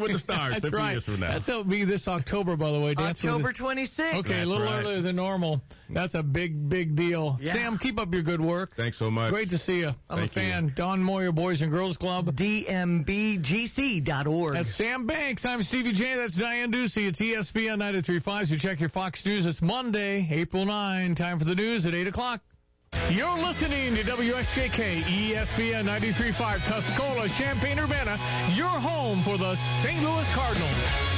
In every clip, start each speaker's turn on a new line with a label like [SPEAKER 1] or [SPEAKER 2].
[SPEAKER 1] Dancing with the Stars.
[SPEAKER 2] That's
[SPEAKER 1] 50
[SPEAKER 2] right.
[SPEAKER 1] years from now.
[SPEAKER 2] That'll be this October, by the way.
[SPEAKER 3] October 26th.
[SPEAKER 2] Okay, a little earlier than normal. That's a big deal.
[SPEAKER 3] Yeah.
[SPEAKER 2] Sam, keep up your good work.
[SPEAKER 1] Thanks so much.
[SPEAKER 2] Great to see you. I'm
[SPEAKER 1] Thank
[SPEAKER 2] a fan.
[SPEAKER 1] you.
[SPEAKER 2] Don Moyer, Boys and Girls Club.
[SPEAKER 3] DMBGC.org.
[SPEAKER 2] That's Sam Banks. I'm Stevie J. That's Diane Ducey. It's ESPN 93.5. So check your Fox News. It's Monday, April 9. Time for the news at 8 o'clock. You're listening to WSJK ESPN 93.5 Tuscola, Champaign-Urbana, your home for the St. Louis Cardinals.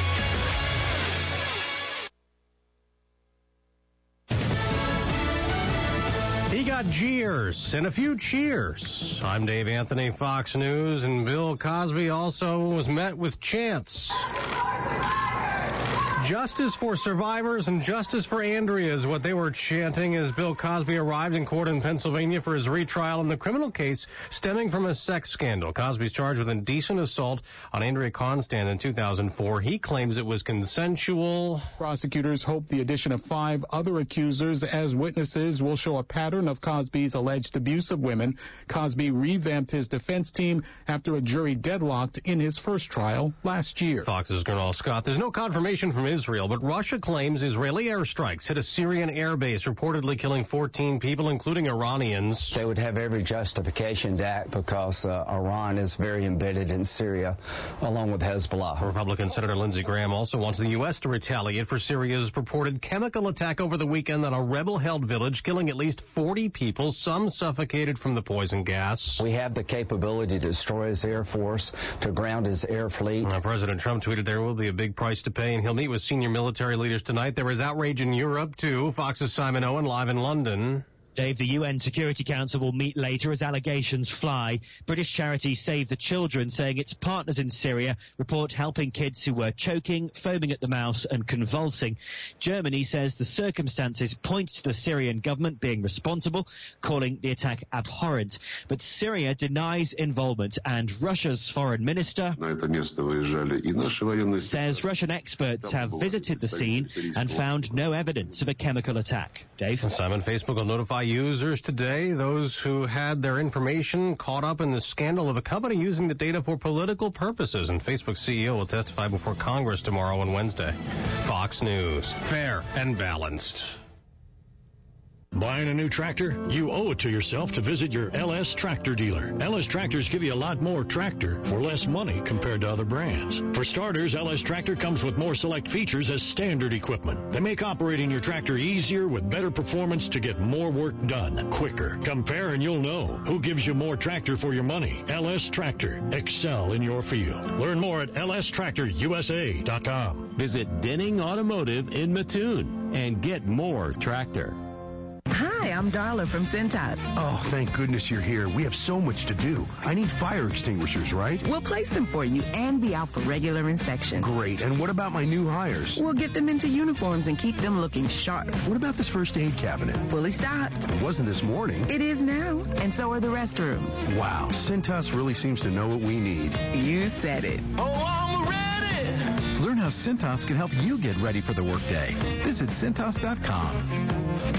[SPEAKER 4] He got jeers and a few cheers. I'm Dave Anthony, Fox News, and Bill Cosby also was met with chants. Justice for survivors and justice for Andrea is what they were chanting as Bill Cosby arrived in court in Pennsylvania for his retrial in the criminal case stemming from a sex scandal. Cosby's charged with indecent assault on Andrea Constand in 2004. He claims it was consensual.
[SPEAKER 5] Prosecutors hope the addition of 5 other accusers as witnesses will show a pattern of Cosby's alleged abuse of women. Cosby revamped his defense team after a jury deadlocked in his first trial last year.
[SPEAKER 4] Fox's Gernal Scott. There's no confirmation from Israel, but Russia claims Israeli airstrikes hit a Syrian airbase, reportedly killing 14 people, including Iranians.
[SPEAKER 6] They would have every justification to act because Iran is very embedded in Syria, along with Hezbollah.
[SPEAKER 4] Republican Senator Lindsey Graham also wants the U.S. to retaliate for Syria's purported chemical attack over the weekend on a rebel-held village, killing at least 40 people, some suffocated from the poison gas.
[SPEAKER 6] We have the capability to destroy his air force, to ground his air fleet.
[SPEAKER 4] President Trump tweeted there will be a big price to pay, and he'll meet with senior military leaders tonight. There is outrage in Europe, too. Fox's Simon Owen live in London.
[SPEAKER 7] Dave, the UN Security Council will meet later as allegations fly. British charity Save the Children saying its partners in Syria report helping kids who were choking, foaming at the mouth and convulsing. Germany says the circumstances point to the Syrian government being responsible, calling the attack abhorrent. But Syria denies involvement, and Russia's foreign minister says Russian experts have visited the scene and found no evidence of a chemical attack. Dave?
[SPEAKER 4] Simon, Facebook will notify users today, those who had their information caught up in the scandal of a company using the data for political purposes, and Facebook CEO will testify before Congress tomorrow and Wednesday. Fox News, fair and balanced.
[SPEAKER 8] Buying a new tractor? You owe it to yourself to visit your LS Tractor dealer. LS Tractors give you a lot more tractor for less money compared to other brands. For starters, LS Tractor comes with more select features as standard equipment. They make operating your tractor easier with better performance to get more work done quicker. Compare and you'll know who gives you more tractor for your money. LS Tractor. Excel in your field. Learn more at lstractorusa.com.
[SPEAKER 9] Visit Denning Automotive in Mattoon and get more tractor.
[SPEAKER 10] Hi, I'm Darla from Cintas.
[SPEAKER 11] Oh, thank goodness you're here. We have so much to do. I need fire extinguishers, right?
[SPEAKER 10] We'll place them for you and be out for regular inspection.
[SPEAKER 11] Great. And what about my new hires?
[SPEAKER 10] We'll get them into uniforms and keep them looking sharp.
[SPEAKER 11] What about this first aid cabinet?
[SPEAKER 10] Fully stocked.
[SPEAKER 11] It wasn't this morning.
[SPEAKER 10] It is now, and so are the restrooms.
[SPEAKER 11] Wow, Cintas really seems to know what we need.
[SPEAKER 10] You said it.
[SPEAKER 11] Oh, I'm ready!
[SPEAKER 12] Learn how Cintas can help you get ready for the workday. Visit Cintas.com.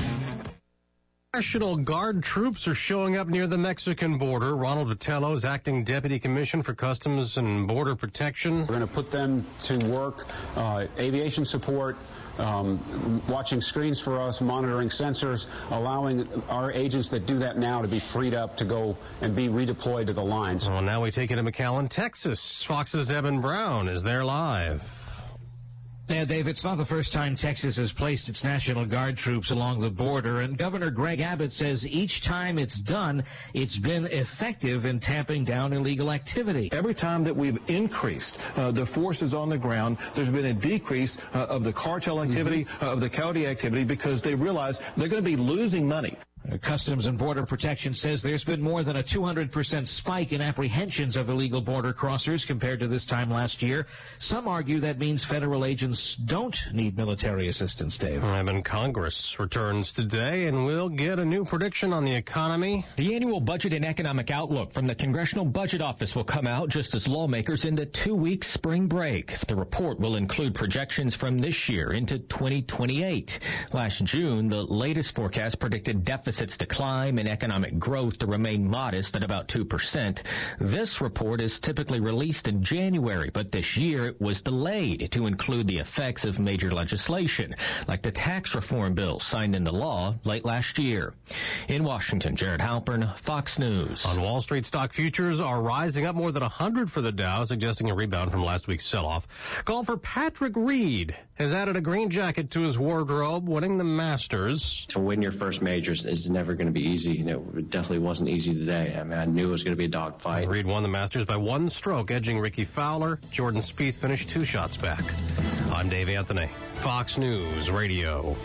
[SPEAKER 4] National Guard troops are showing up near the Mexican border. Ronald Vitello is acting Deputy Commissioner for Customs and Border Protection.
[SPEAKER 13] We're going to put them to work, aviation support, watching screens for us, monitoring sensors, allowing our agents that do that now to be freed up to go and be redeployed to the lines.
[SPEAKER 4] Well, now we take you to McAllen, Texas. Fox's Evan Brown is there live.
[SPEAKER 14] Yeah, Dave, it's not the first time Texas has placed its National Guard troops along the border, and Governor Greg Abbott says each time it's done, it's been effective in tamping down illegal activity.
[SPEAKER 15] Every time that we've increased the forces on the ground, there's been a decrease of the cartel activity, of the coyote activity, because they realize they're going to be losing money.
[SPEAKER 14] Customs and Border Protection says there's been more than a 200% spike in apprehensions of illegal border crossers compared to this time last year. Some argue that means federal agents don't need military assistance, Dave.
[SPEAKER 4] And Congress returns today, and we'll get a new prediction on the economy.
[SPEAKER 16] The annual budget and economic outlook from the Congressional Budget Office will come out just as lawmakers end a 2-week spring break. The report will include projections from this year into 2028. Last June, the latest forecast predicted deficits its decline in economic growth to remain modest at about 2%. This report is typically released in January, but this year it was delayed to include the effects of major legislation, like the tax reform bill signed into law late last year. In Washington, Jared Halpern, Fox News.
[SPEAKER 4] On Wall Street, stock futures are rising up more than 100 for the Dow, suggesting a rebound from last week's sell-off. Golfer Patrick Reed has added a green jacket to his wardrobe, winning the Masters.
[SPEAKER 1] To win your first majors is never going to be easy. It definitely wasn't easy today. I mean, I knew it was going to be a dogfight.
[SPEAKER 4] Reed won the Masters by one stroke, edging Ricky Fowler. Jordan Spieth finished 2 shots back. I'm Dave Anthony, Fox News Radio.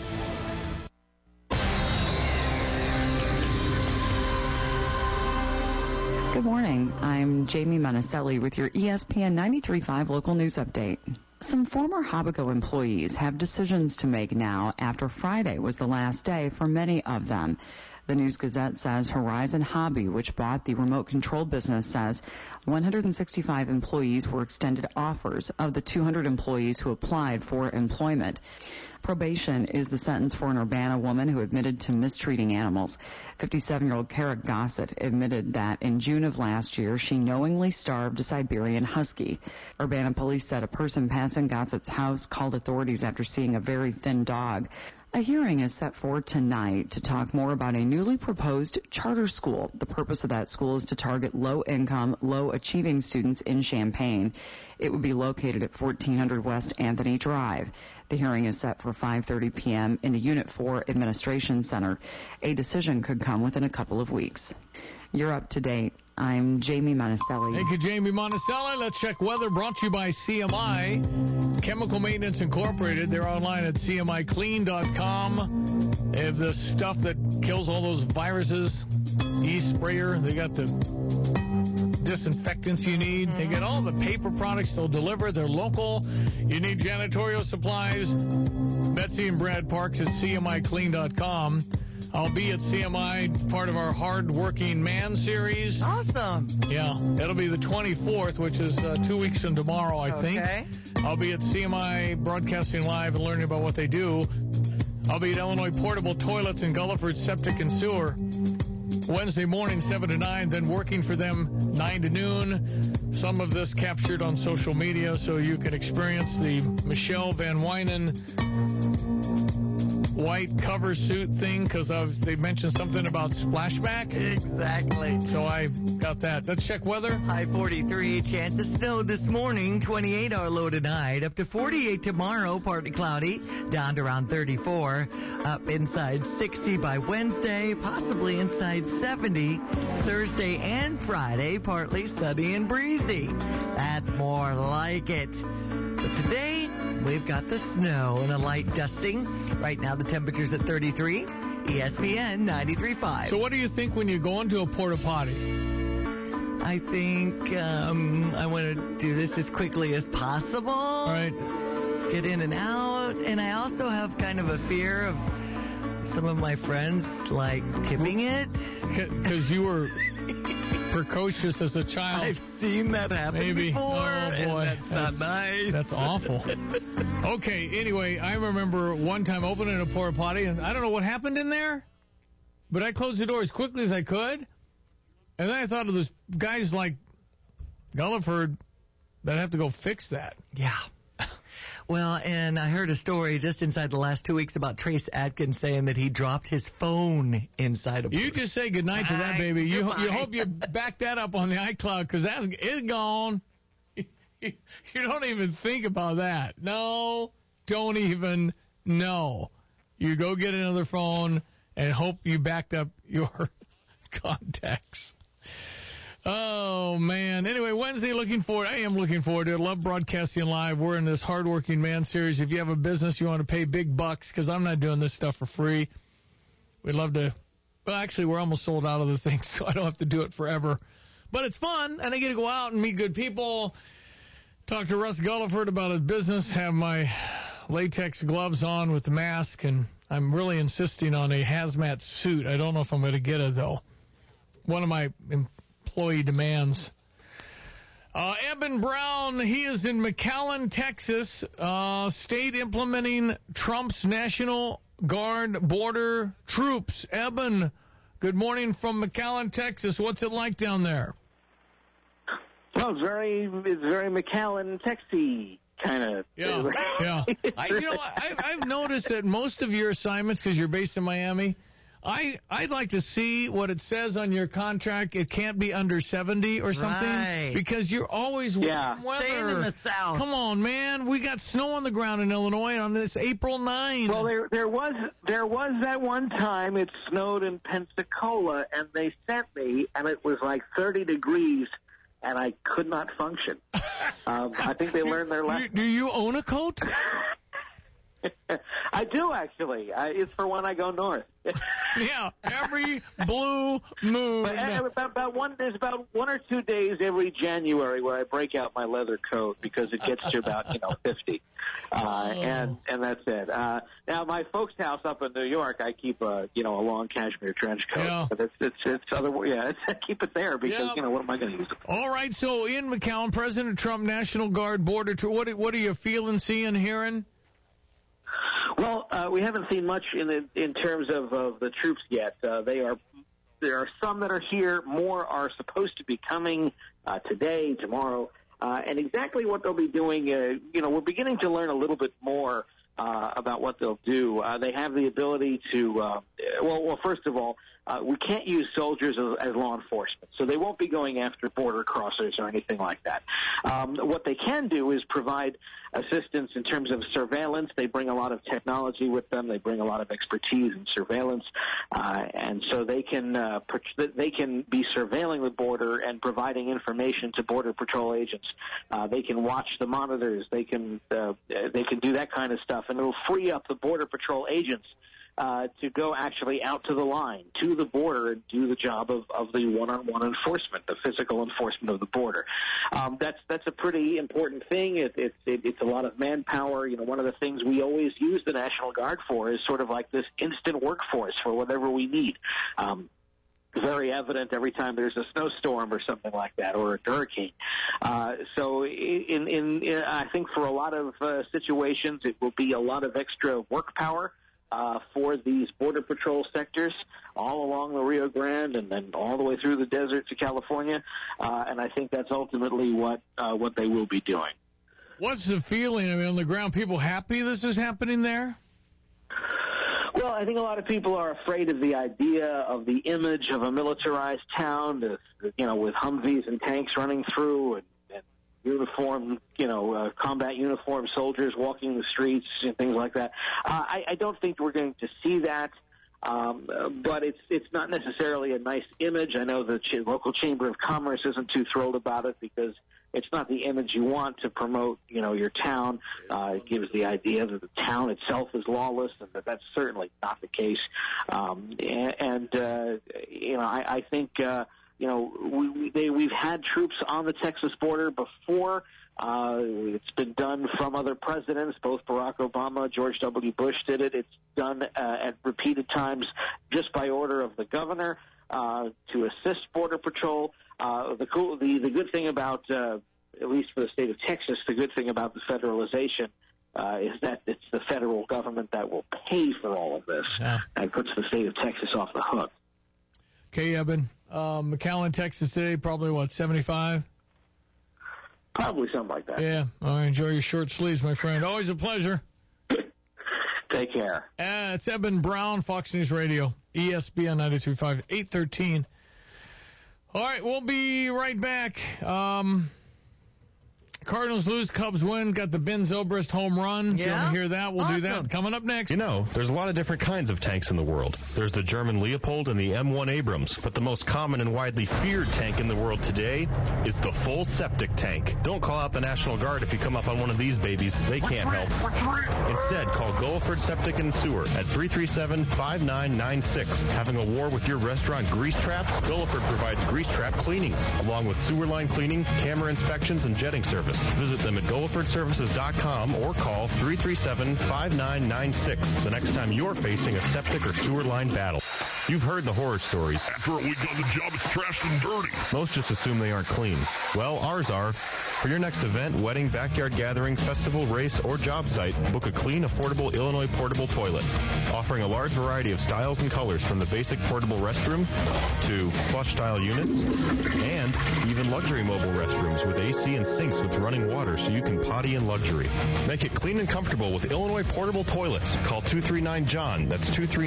[SPEAKER 3] Good morning. I'm Jamie Monticelli with your ESPN 93.5 local news update. Some former Habaco employees have decisions to make now after Friday was the last day for many of them. The News Gazette says Horizon Hobby, which bought the remote control business, says 165 employees were extended offers of the 200 employees who applied for employment. Probation is the sentence for an Urbana woman who admitted to mistreating animals. 57-year-old Kara Gossett admitted that in June of last year, she knowingly starved a Siberian husky. Urbana police said a person passing Gossett's house called authorities after seeing a very thin dog. A hearing is set for tonight to talk more about a newly proposed charter school. The purpose of that school is to target low-income, low-achieving students in Champaign. It would be located at 1400 West Anthony Drive. The hearing is set for 5:30 p.m. in the Unit 4 Administration Center. A decision could come within a couple of weeks. You're up to date. I'm Jamie Monticelli.
[SPEAKER 2] Thank you, Jamie Monticelli. Let's check weather, brought to you by CMI. Chemical Maintenance Incorporated. They're online at CMIClean.com. They have the stuff that kills all those viruses. E-sprayer. They got the disinfectants you need. They get all the paper products they'll deliver. They're local. You need janitorial supplies. Betsy and Brad Parks at CMIClean.com. I'll be at CMI, part of our Hard Working Man series.
[SPEAKER 17] Awesome.
[SPEAKER 2] Yeah, it'll be the 24th, which is 2 weeks from tomorrow, I think. I'll be at CMI broadcasting live and learning about what they do. I'll be at Illinois Portable Toilets in Gulliford Septic and Sewer Wednesday morning, 7 to 9, then working for them 9 to noon. Some of this captured on social media so you can experience the Michelle Van Wynen white cover suit thing because they mentioned something about splashback.
[SPEAKER 17] Exactly.
[SPEAKER 2] So I got that. Let's check weather.
[SPEAKER 17] High 43, chance of snow this morning, 28 our low tonight, up to 48 tomorrow, partly cloudy, down to around 34, up inside 60 by Wednesday, possibly inside 70 Thursday and Friday, partly sunny and breezy. That's more like it. But today, we've got the snow and a light dusting. Right now, the temperature's at 33. ESPN 93.5.
[SPEAKER 2] So what do you think when you go into a porta potty?
[SPEAKER 17] I think I want to do this as quickly as possible.
[SPEAKER 2] All right.
[SPEAKER 17] Get in and out. And I also have kind of a fear of some of my friends, like, tipping it.
[SPEAKER 2] Because you were precocious as a child.
[SPEAKER 17] I've seen that happen before.
[SPEAKER 2] Oh, boy.
[SPEAKER 17] And that's not nice.
[SPEAKER 2] That's awful. Okay, anyway, I remember one time opening a porta potty, and I don't know what happened in there, but I closed the door as quickly as I could, and then I thought of those guys like Gulliford that have to go fix that.
[SPEAKER 17] Yeah. Well, and I heard a story just inside the last 2 weeks about Trace Adkins saying that he dropped his phone inside a...
[SPEAKER 2] You just say goodnight to that, baby. You hope you back that up on the iCloud, because it's gone. You don't even think about that. No, don't even know. You go get another phone and hope you backed up your contacts. Oh, man. Anyway, Wednesday, I am looking forward to it. Love broadcasting live. We're in this hardworking man series. If you have a business, you want to pay big bucks, because I'm not doing this stuff for free. We'd love to. Well, actually, we're almost sold out of the thing, so I don't have to do it forever. But it's fun, and I get to go out and meet good people, talk to Russ Gulliford about his business, have my latex gloves on with the mask, and I'm really insisting on a hazmat suit. I don't know if I'm going to get it, though. One of my employee demands. Eben Brown, he is in McAllen, Texas. State implementing Trump's National Guard border troops. Eben, Good morning from McAllen, Texas. What's it like down there?
[SPEAKER 18] Well, it's very McAllen, Texas kind of.
[SPEAKER 2] Yeah. I've noticed that most of your assignments, because you're based in Miami, I'd like to see what it says on your contract. It can't be under 70 or something,
[SPEAKER 17] right.
[SPEAKER 2] Because you're always warm weather.
[SPEAKER 17] Staying in the South.
[SPEAKER 2] Come on, man. We got snow on the ground in Illinois on this April 9.
[SPEAKER 18] Well, there was that one time it snowed in Pensacola, and they sent me, and it was like 30 degrees, and I could not function. I think they learned their lesson.
[SPEAKER 2] Do you own a coat?
[SPEAKER 18] I do, actually. It's for when I go north.
[SPEAKER 2] Yeah, every blue moon.
[SPEAKER 18] There's about 1 or 2 days every January where I break out my leather coat because it gets to about 50, and that's it. Now my folks' house up in New York, I keep a long cashmere trench coat.
[SPEAKER 2] Yeah.
[SPEAKER 18] But I keep it there because what am I going to use it for?
[SPEAKER 2] All right, so in McAllen, President Trump, National Guard, border. What are you feeling, seeing, hearing?
[SPEAKER 18] Well, we haven't seen much in terms of the troops yet. There are some that are here. More are supposed to be coming today, tomorrow, and exactly what they'll be doing. We're beginning to learn a little bit more about what they'll do. They have the ability to. Well, first of all, we can't use soldiers as law enforcement, so they won't be going after border crossers or anything like that. What they can do is provide assistance in terms of surveillance. They bring a lot of technology with them. They bring a lot of expertise in surveillance, and so they can be surveilling the border and providing information to Border Patrol agents. They can watch the monitors. They can do that kind of stuff, and it'll free up the Border Patrol agents to go actually out to the line, to the border, and do the job of the one-on-one enforcement, the physical enforcement of the border. That's a pretty important thing. It's a lot of manpower. One of the things we always use the National Guard for is sort of like this instant workforce for whatever we need. Very evident every time there's a snowstorm or something like that, or a hurricane. So I think for a lot of situations, it will be a lot of extra work power for these Border Patrol sectors all along the Rio Grande and then all the way through the desert to California. And I think that's ultimately what they will be doing.
[SPEAKER 2] What's the feeling? I mean, on the ground, people happy this is happening there?
[SPEAKER 18] Well, I think a lot of people are afraid of the idea of the image of a militarized town, with Humvees and tanks running through and uniform, combat uniform soldiers walking the streets and things like that. I don't think we're going to see that, but it's not necessarily a nice image. I know the local Chamber of Commerce isn't too thrilled about it because it's not the image you want to promote, your town. It gives the idea that the town itself is lawless, and that's certainly not the case. I think. We've had troops on the Texas border before. It's been done from other presidents. Both Barack Obama, George W. Bush did it. It's done at repeated times just by order of the governor to assist Border Patrol. The good thing about, at least for the state of Texas, the good thing about the federalization is that it's the federal government that will pay for all of this. That puts the state of Texas off the hook.
[SPEAKER 2] Okay, Eben. McAllen, Texas today, probably, 75?
[SPEAKER 18] Probably something like that.
[SPEAKER 2] Yeah. All right, enjoy your short sleeves, my friend. Always a pleasure.
[SPEAKER 18] Take care.
[SPEAKER 2] It's Eben Brown, Fox News Radio, ESPN 93.5, 813. All right, we'll be right back. Cardinals lose, Cubs win. Got the Ben Zobrist home run.
[SPEAKER 17] Yeah?
[SPEAKER 2] If you want to hear that, we'll do that. Coming up next.
[SPEAKER 19] There's a lot of different kinds of tanks in the world. There's the German Leopold and the M1 Abrams, but the most common and widely feared tank in the world today is the full septic tank. Don't call out the National Guard if you come up on one of these babies. They can't help. Instead, call Gulliford Septic and Sewer at 337-5996. Having a war with your restaurant grease traps? Gulliford provides grease trap cleanings, along with sewer line cleaning, camera inspections, and jetting service. service. Visit them at GolifordServices.com or call 337-5996 the next time you're facing a septic or sewer line battle. You've heard the horror stories.
[SPEAKER 20] After a week on the job, it's trashed and dirty.
[SPEAKER 19] Most just assume they aren't clean. Well, ours are. For your next event, wedding, backyard gathering, festival, race, or job site, book a clean, affordable Illinois portable toilet. Offering a large variety of styles and colors from the basic portable restroom to flush-style units and even luxury mobile restrooms with AC and sinks with running water so you can potty in luxury. Make it clean and comfortable with Illinois portable toilets. Call 239-JOHN. That's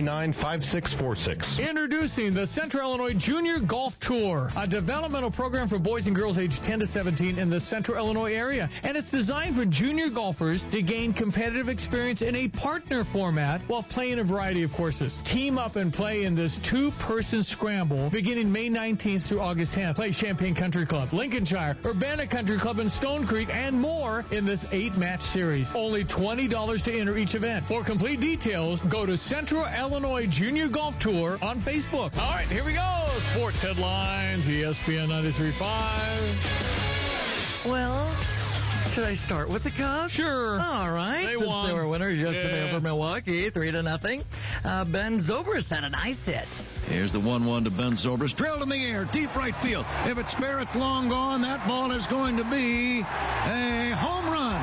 [SPEAKER 19] 239-5646.
[SPEAKER 2] Introducing the Central Illinois Junior Golf Tour, a developmental program for boys and girls aged 10 to 17 in the Central Illinois area. And it's designed for junior golfers to gain competitive experience in a partner format while playing a variety of courses. Team up and play in this two-person scramble beginning May 19th through August 10th. Play Champaign Country Club, Lincolnshire, Urbana Country Club, and Stone Creek, and more in this 8-match series. Only $20 to enter each event. For complete details, go to Central Illinois Junior Golf Tour on Facebook. All right, here we go. Sports headlines, ESPN 93.5.
[SPEAKER 17] Well, should I start with the Cubs?
[SPEAKER 2] Sure.
[SPEAKER 17] All right.
[SPEAKER 2] They won.
[SPEAKER 17] They were winners yesterday over Milwaukee, 3-0. Ben Zobrist had a nice hit.
[SPEAKER 21] Here's the 1-1 to Ben Zobrist. Drilled in the air, deep right field. If it's fair, it's long gone. That ball is going to be a home run.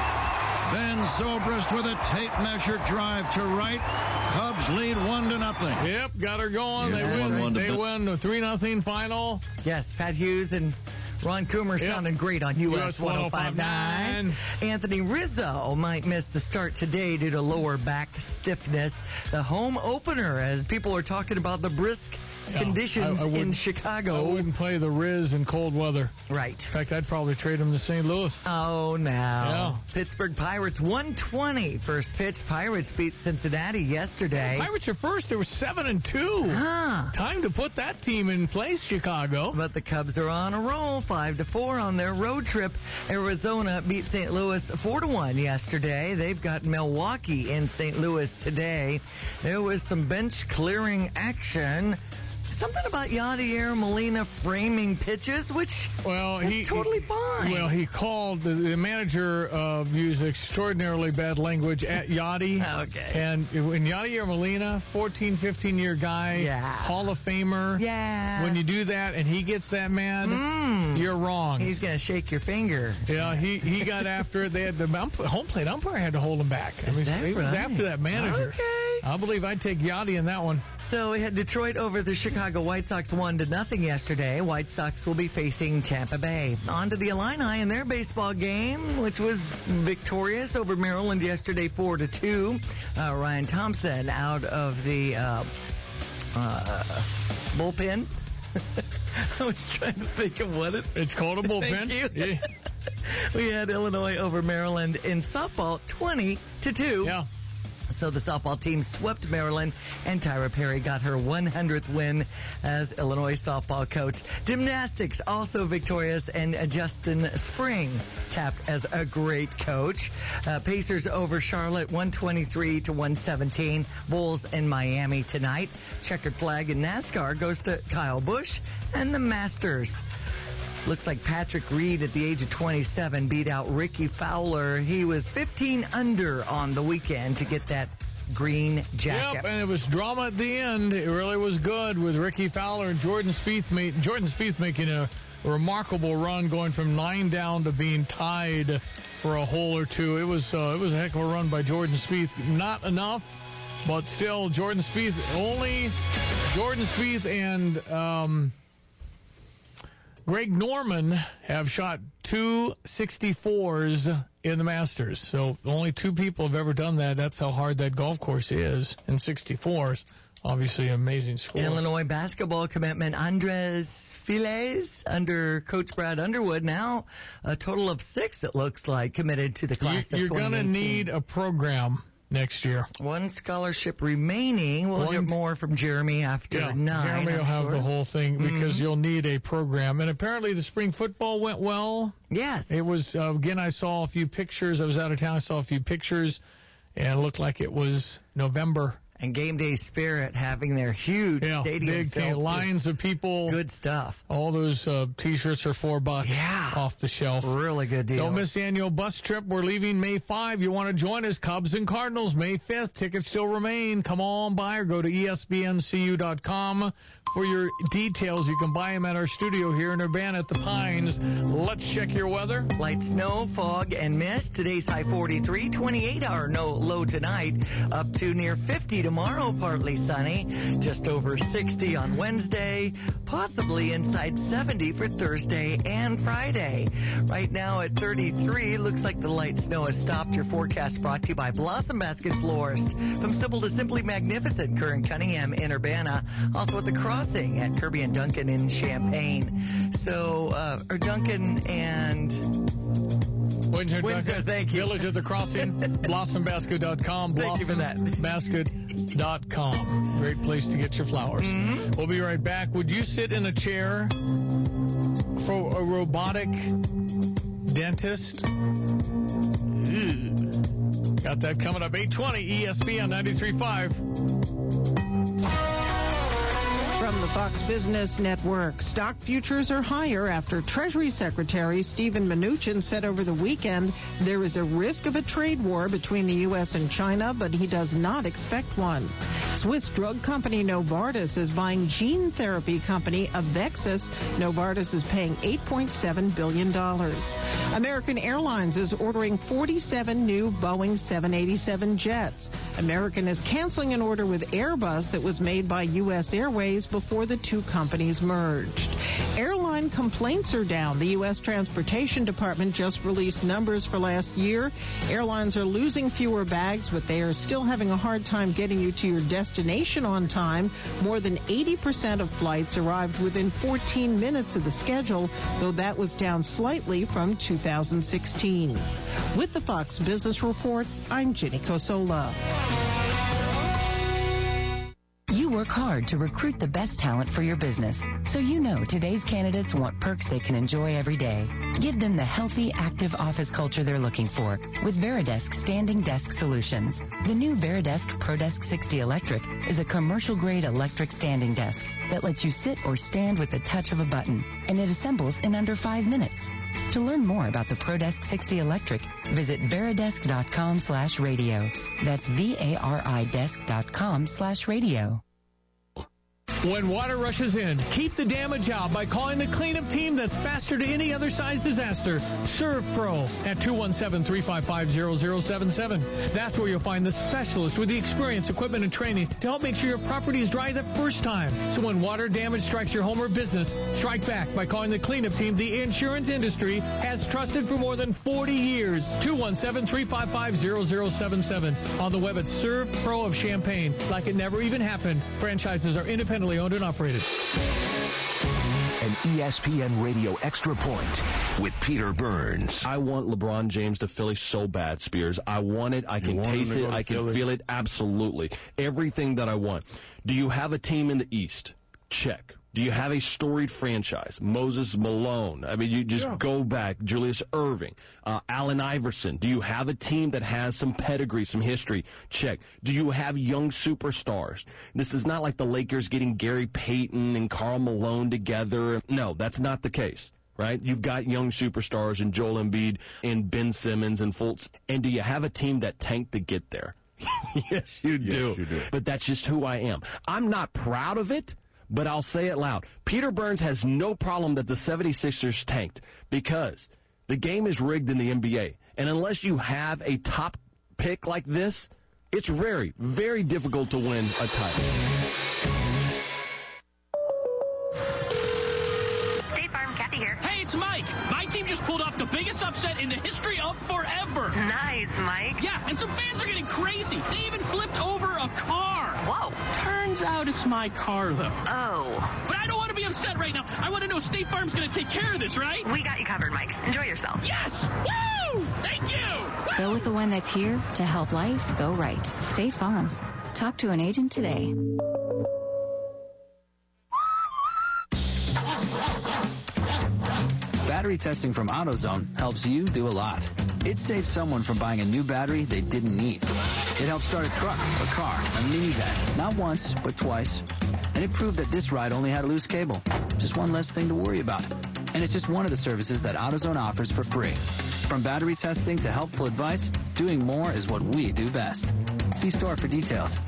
[SPEAKER 21] Ben Zobrist with a tape measure drive to right. Cubs lead 1-0.
[SPEAKER 2] Yep, got her going.
[SPEAKER 21] Here's
[SPEAKER 2] They win the 3-0 final.
[SPEAKER 17] Yes, Pat Hughes and Ron Coomer sounding great on US 105.9. Anthony Rizzo might miss the start today due to lower back stiffness. The home opener, as people are talking about the brisk conditions in Chicago.
[SPEAKER 2] I wouldn't play the Riz in cold weather.
[SPEAKER 17] Right.
[SPEAKER 2] In fact, I'd probably trade him to St. Louis.
[SPEAKER 17] Oh, no.
[SPEAKER 2] Yeah.
[SPEAKER 17] Pittsburgh Pirates 120 first pitch. Pirates beat Cincinnati yesterday.
[SPEAKER 2] Pirates are first. They were 7-2.
[SPEAKER 17] Huh.
[SPEAKER 2] Time to put that team in place, Chicago.
[SPEAKER 17] But the Cubs are on a roll, 5-4 on their road trip. Arizona beat St. Louis 4-1 yesterday. They've got Milwaukee in St. Louis today. There was some bench clearing action. Something about Yadier Molina framing pitches, which is totally fine.
[SPEAKER 2] Well, he called, the manager used extraordinarily bad language at Yadi.
[SPEAKER 17] Okay.
[SPEAKER 2] And when Yadier Molina, 14, 15-year guy, Hall of Famer, when you do that and he gets that mad, you're wrong.
[SPEAKER 17] He's going to shake your finger.
[SPEAKER 2] Yeah, he got after it. They had the home plate umpire had to hold him back. I mean, he was after that manager.
[SPEAKER 17] Okay.
[SPEAKER 2] I believe I'd take Yadi in that one.
[SPEAKER 17] So we had Detroit over the Chicago White Sox 1-0 yesterday. White Sox will be facing Tampa Bay. On to the Illini in their baseball game, which was victorious over Maryland yesterday 4-2. Ryan Thompson out of the bullpen. I was trying to think of what it's
[SPEAKER 2] called a bullpen.
[SPEAKER 17] Thank you.
[SPEAKER 2] Yeah.
[SPEAKER 17] We had Illinois over Maryland in softball 20-2.
[SPEAKER 2] Yeah.
[SPEAKER 17] So the softball team swept Maryland, and Tyra Perry got her 100th win as Illinois softball coach. Gymnastics also victorious, and Justin Spring tapped as a great coach. Pacers over Charlotte 123-117. Bulls in Miami tonight. Checkered flag in NASCAR goes to Kyle Busch and the Masters. Looks like Patrick Reed at the age of 27 beat out Ricky Fowler. He was 15 under on the weekend to get that green jacket.
[SPEAKER 2] Yep, and it was drama at the end. It really was good with Ricky Fowler and Jordan Spieth making a remarkable run, going from 9 down to being tied for a hole or two. It was a heck of a run by Jordan Spieth. Not enough, but still Jordan Spieth and Greg Norman have shot 264s in the Masters. So only 2 people have ever done that. That's how hard that golf course is in 64s. Obviously an amazing score.
[SPEAKER 17] Illinois basketball commitment Andres Files under Coach Brad Underwood. Now a total of 6, it looks like, committed to the class of 2018.
[SPEAKER 2] You're going to need a program next year.
[SPEAKER 17] 1 scholarship remaining. We'll hear more from Jeremy after 9.
[SPEAKER 2] Jeremy will have the whole thing because you'll need a program. And apparently the spring football went well.
[SPEAKER 17] Yes.
[SPEAKER 2] It was, again, I saw a few pictures. I was out of town. I saw a few pictures, and it looked like it was November.
[SPEAKER 17] And Game Day Spirit having their huge stadium
[SPEAKER 2] big
[SPEAKER 17] sale.
[SPEAKER 2] Lines of people.
[SPEAKER 17] Good stuff.
[SPEAKER 2] All those T-shirts are $4 off the shelf.
[SPEAKER 17] Really good deal.
[SPEAKER 2] Don't miss the annual bus trip. We're leaving May 5. You want to join us, Cubs and Cardinals, May 5th. Tickets still remain. Come on by or go to ESPNCU.com for your details. You can buy them at our studio here in Urbana at the Pines. Let's check your weather.
[SPEAKER 17] Light snow, fog, and mist. Today's high 43, 28-hour low tonight, up to near 50 tomorrow, partly sunny, just over 60 on Wednesday, possibly inside 70 for Thursday and Friday. Right now at 33, looks like the light snow has stopped. Your forecast brought to you by Blossom Basket Florist. From simple to simply magnificent, Kern Cunningham in Urbana, also at the Crossing at Kirby and Duncan in Champaign. So, or Duncan and
[SPEAKER 2] Windsor,
[SPEAKER 17] thank you.
[SPEAKER 2] Village at the Crossing, blossombasket.com,
[SPEAKER 17] Thank you for that.
[SPEAKER 2] blossombasket.com. Great place to get your flowers.
[SPEAKER 17] Mm-hmm.
[SPEAKER 2] We'll be right back. Would you sit in a chair for a robotic dentist? Got that coming up. 8:20 ESPN 93.5.
[SPEAKER 5] From the Fox Business Network, stock futures are higher after Treasury Secretary Steven Mnuchin said over the weekend there is a risk of a trade war between the U.S. and China, but he does not expect one. Swiss drug company Novartis is buying gene therapy company Avexis. Novartis is paying $8.7 billion. American Airlines is ordering 47 new Boeing 787 jets. American is canceling an order with Airbus that was made by U.S. Airways before the two companies merged. Airline complaints are down. The U.S. Transportation Department just released numbers for last year. Airlines are losing fewer bags, but they are still having a hard time getting you to your destination on time. More than 80% of flights arrived within 14 minutes of the schedule, though that was down slightly from 2016. With the Fox Business Report, I'm Jenny Cosola.
[SPEAKER 22] You work hard to recruit the best talent for your business, so you know today's candidates want perks they can enjoy every day. Give them the healthy, active office culture they're looking for with Veridesk Standing Desk Solutions. The new Veridesk ProDesk 60 Electric is a commercial-grade electric standing desk that lets you sit or stand with the touch of a button, and it assembles in under 5 minutes. To learn more about the ProDesk 60 Electric, visit veridesk.com/radio. That's VARIdesk.com/radio.
[SPEAKER 2] When water rushes in, keep the damage out by calling the cleanup team that's faster to any other size disaster. Serve Pro at 217-355-0077. That's where you'll find the specialist with the experience, equipment, and training to help make sure your property is dry the first time. So when water damage strikes your home or business, strike back by calling the cleanup team the insurance industry has trusted for more than 40 years. 217-355-0077. On the web at Serve Pro of Champaign. Like it never even happened. Franchises are independently owned and operated.
[SPEAKER 11] An ESPN Radio Extra Point with Peter Burns.
[SPEAKER 19] I want LeBron James to Philly so bad, Spears. I want it. I can taste it. I can feel it. Absolutely. Everything that I want. Do you have a team in the East? Check. Do you have a storied franchise? Moses Malone. I mean, you just go back. Julius Erving. Allen Iverson. Do you have a team that has some pedigree, some history? Check. Do you have young superstars? This is not like the Lakers getting Gary Payton and Karl Malone together. No, that's not the case. Right? You've got young superstars in Joel Embiid and Ben Simmons and Fultz. And do you have a team that tanked to get there? Yes, you do. Yes, you do. But that's just who I am. I'm not proud of it, but I'll say it loud. Peter Burns has no problem that the 76ers tanked because the game is rigged in the NBA. And unless you have a top pick like this, it's very, very difficult to win a title.
[SPEAKER 23] State Farm, Kathy here.
[SPEAKER 24] Hey, it's Mike. My team just pulled off the biggest upset in the history of forever.
[SPEAKER 23] Nice, Mike.
[SPEAKER 24] Yeah, and some fans are getting crazy. They even flipped over a car.
[SPEAKER 23] Whoa.
[SPEAKER 24] Turns out it's my car, though.
[SPEAKER 23] Oh.
[SPEAKER 24] But I don't want to be upset right now. I want to know State Farm's going to take care of this, right?
[SPEAKER 23] We got you covered, Mike. Enjoy yourself.
[SPEAKER 24] Yes! Woo! Thank you!
[SPEAKER 25] Go with the one that's here to help life go right. State Farm. Talk to an agent today.
[SPEAKER 6] Battery testing from AutoZone helps you do a lot. It saves someone from buying a new battery they didn't need. It helps start a truck, a car, a minivan, not once, but twice. And it proved that this ride only had a loose cable. Just one less thing to worry about. And it's just one of the services that AutoZone offers for free. From battery testing to helpful advice, doing more is what we do best. See store for details.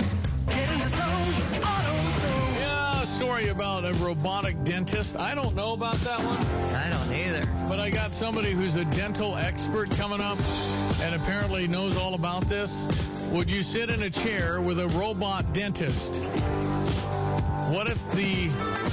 [SPEAKER 2] Yeah, a story about a robotic dentist. I don't know about that one.
[SPEAKER 17] I don't either.
[SPEAKER 2] But I got somebody who's a dental expert coming up and apparently knows all about this. Would you sit in a chair with a robot dentist? What if the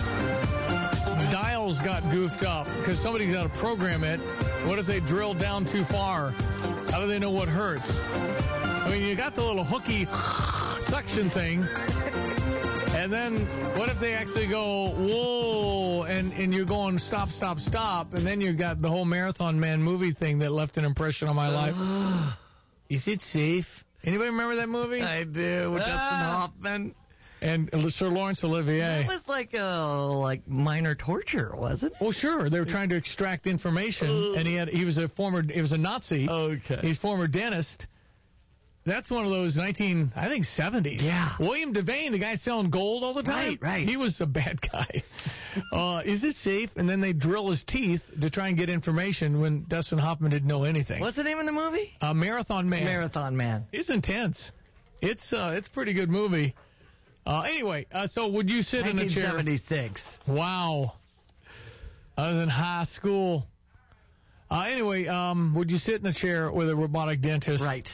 [SPEAKER 2] dials got goofed up because somebody's got to program it? What if they drill down too far? How do they know what hurts? I mean, you got the little hooky suction thing. And then what if they actually go, whoa, and you're going stop, stop, stop, and then you got the whole Marathon Man movie thing that left an impression on my life. Is it safe? Anybody remember that movie?
[SPEAKER 17] I do, with Dustin Hoffman.
[SPEAKER 2] And Sir Laurence Olivier.
[SPEAKER 17] That was like minor torture, wasn't it?
[SPEAKER 2] Well, sure. They were trying to extract information, and he was a Nazi.
[SPEAKER 17] Okay.
[SPEAKER 2] He's a former dentist. That's one of those 70s.
[SPEAKER 17] Yeah.
[SPEAKER 2] William Devane, the guy selling gold all the time.
[SPEAKER 17] Right.
[SPEAKER 2] He was a bad guy. Is it safe? And then they drill his teeth to try and get information when Dustin Hoffman didn't know anything.
[SPEAKER 17] What's the name of the movie?
[SPEAKER 2] Marathon Man.
[SPEAKER 17] Marathon Man.
[SPEAKER 2] It's intense. It's a pretty good movie. Anyway, so would you sit in a chair?
[SPEAKER 17] 1976.
[SPEAKER 2] Wow. I was in high school. Anyway, would you sit in a chair with a robotic dentist?
[SPEAKER 17] Right.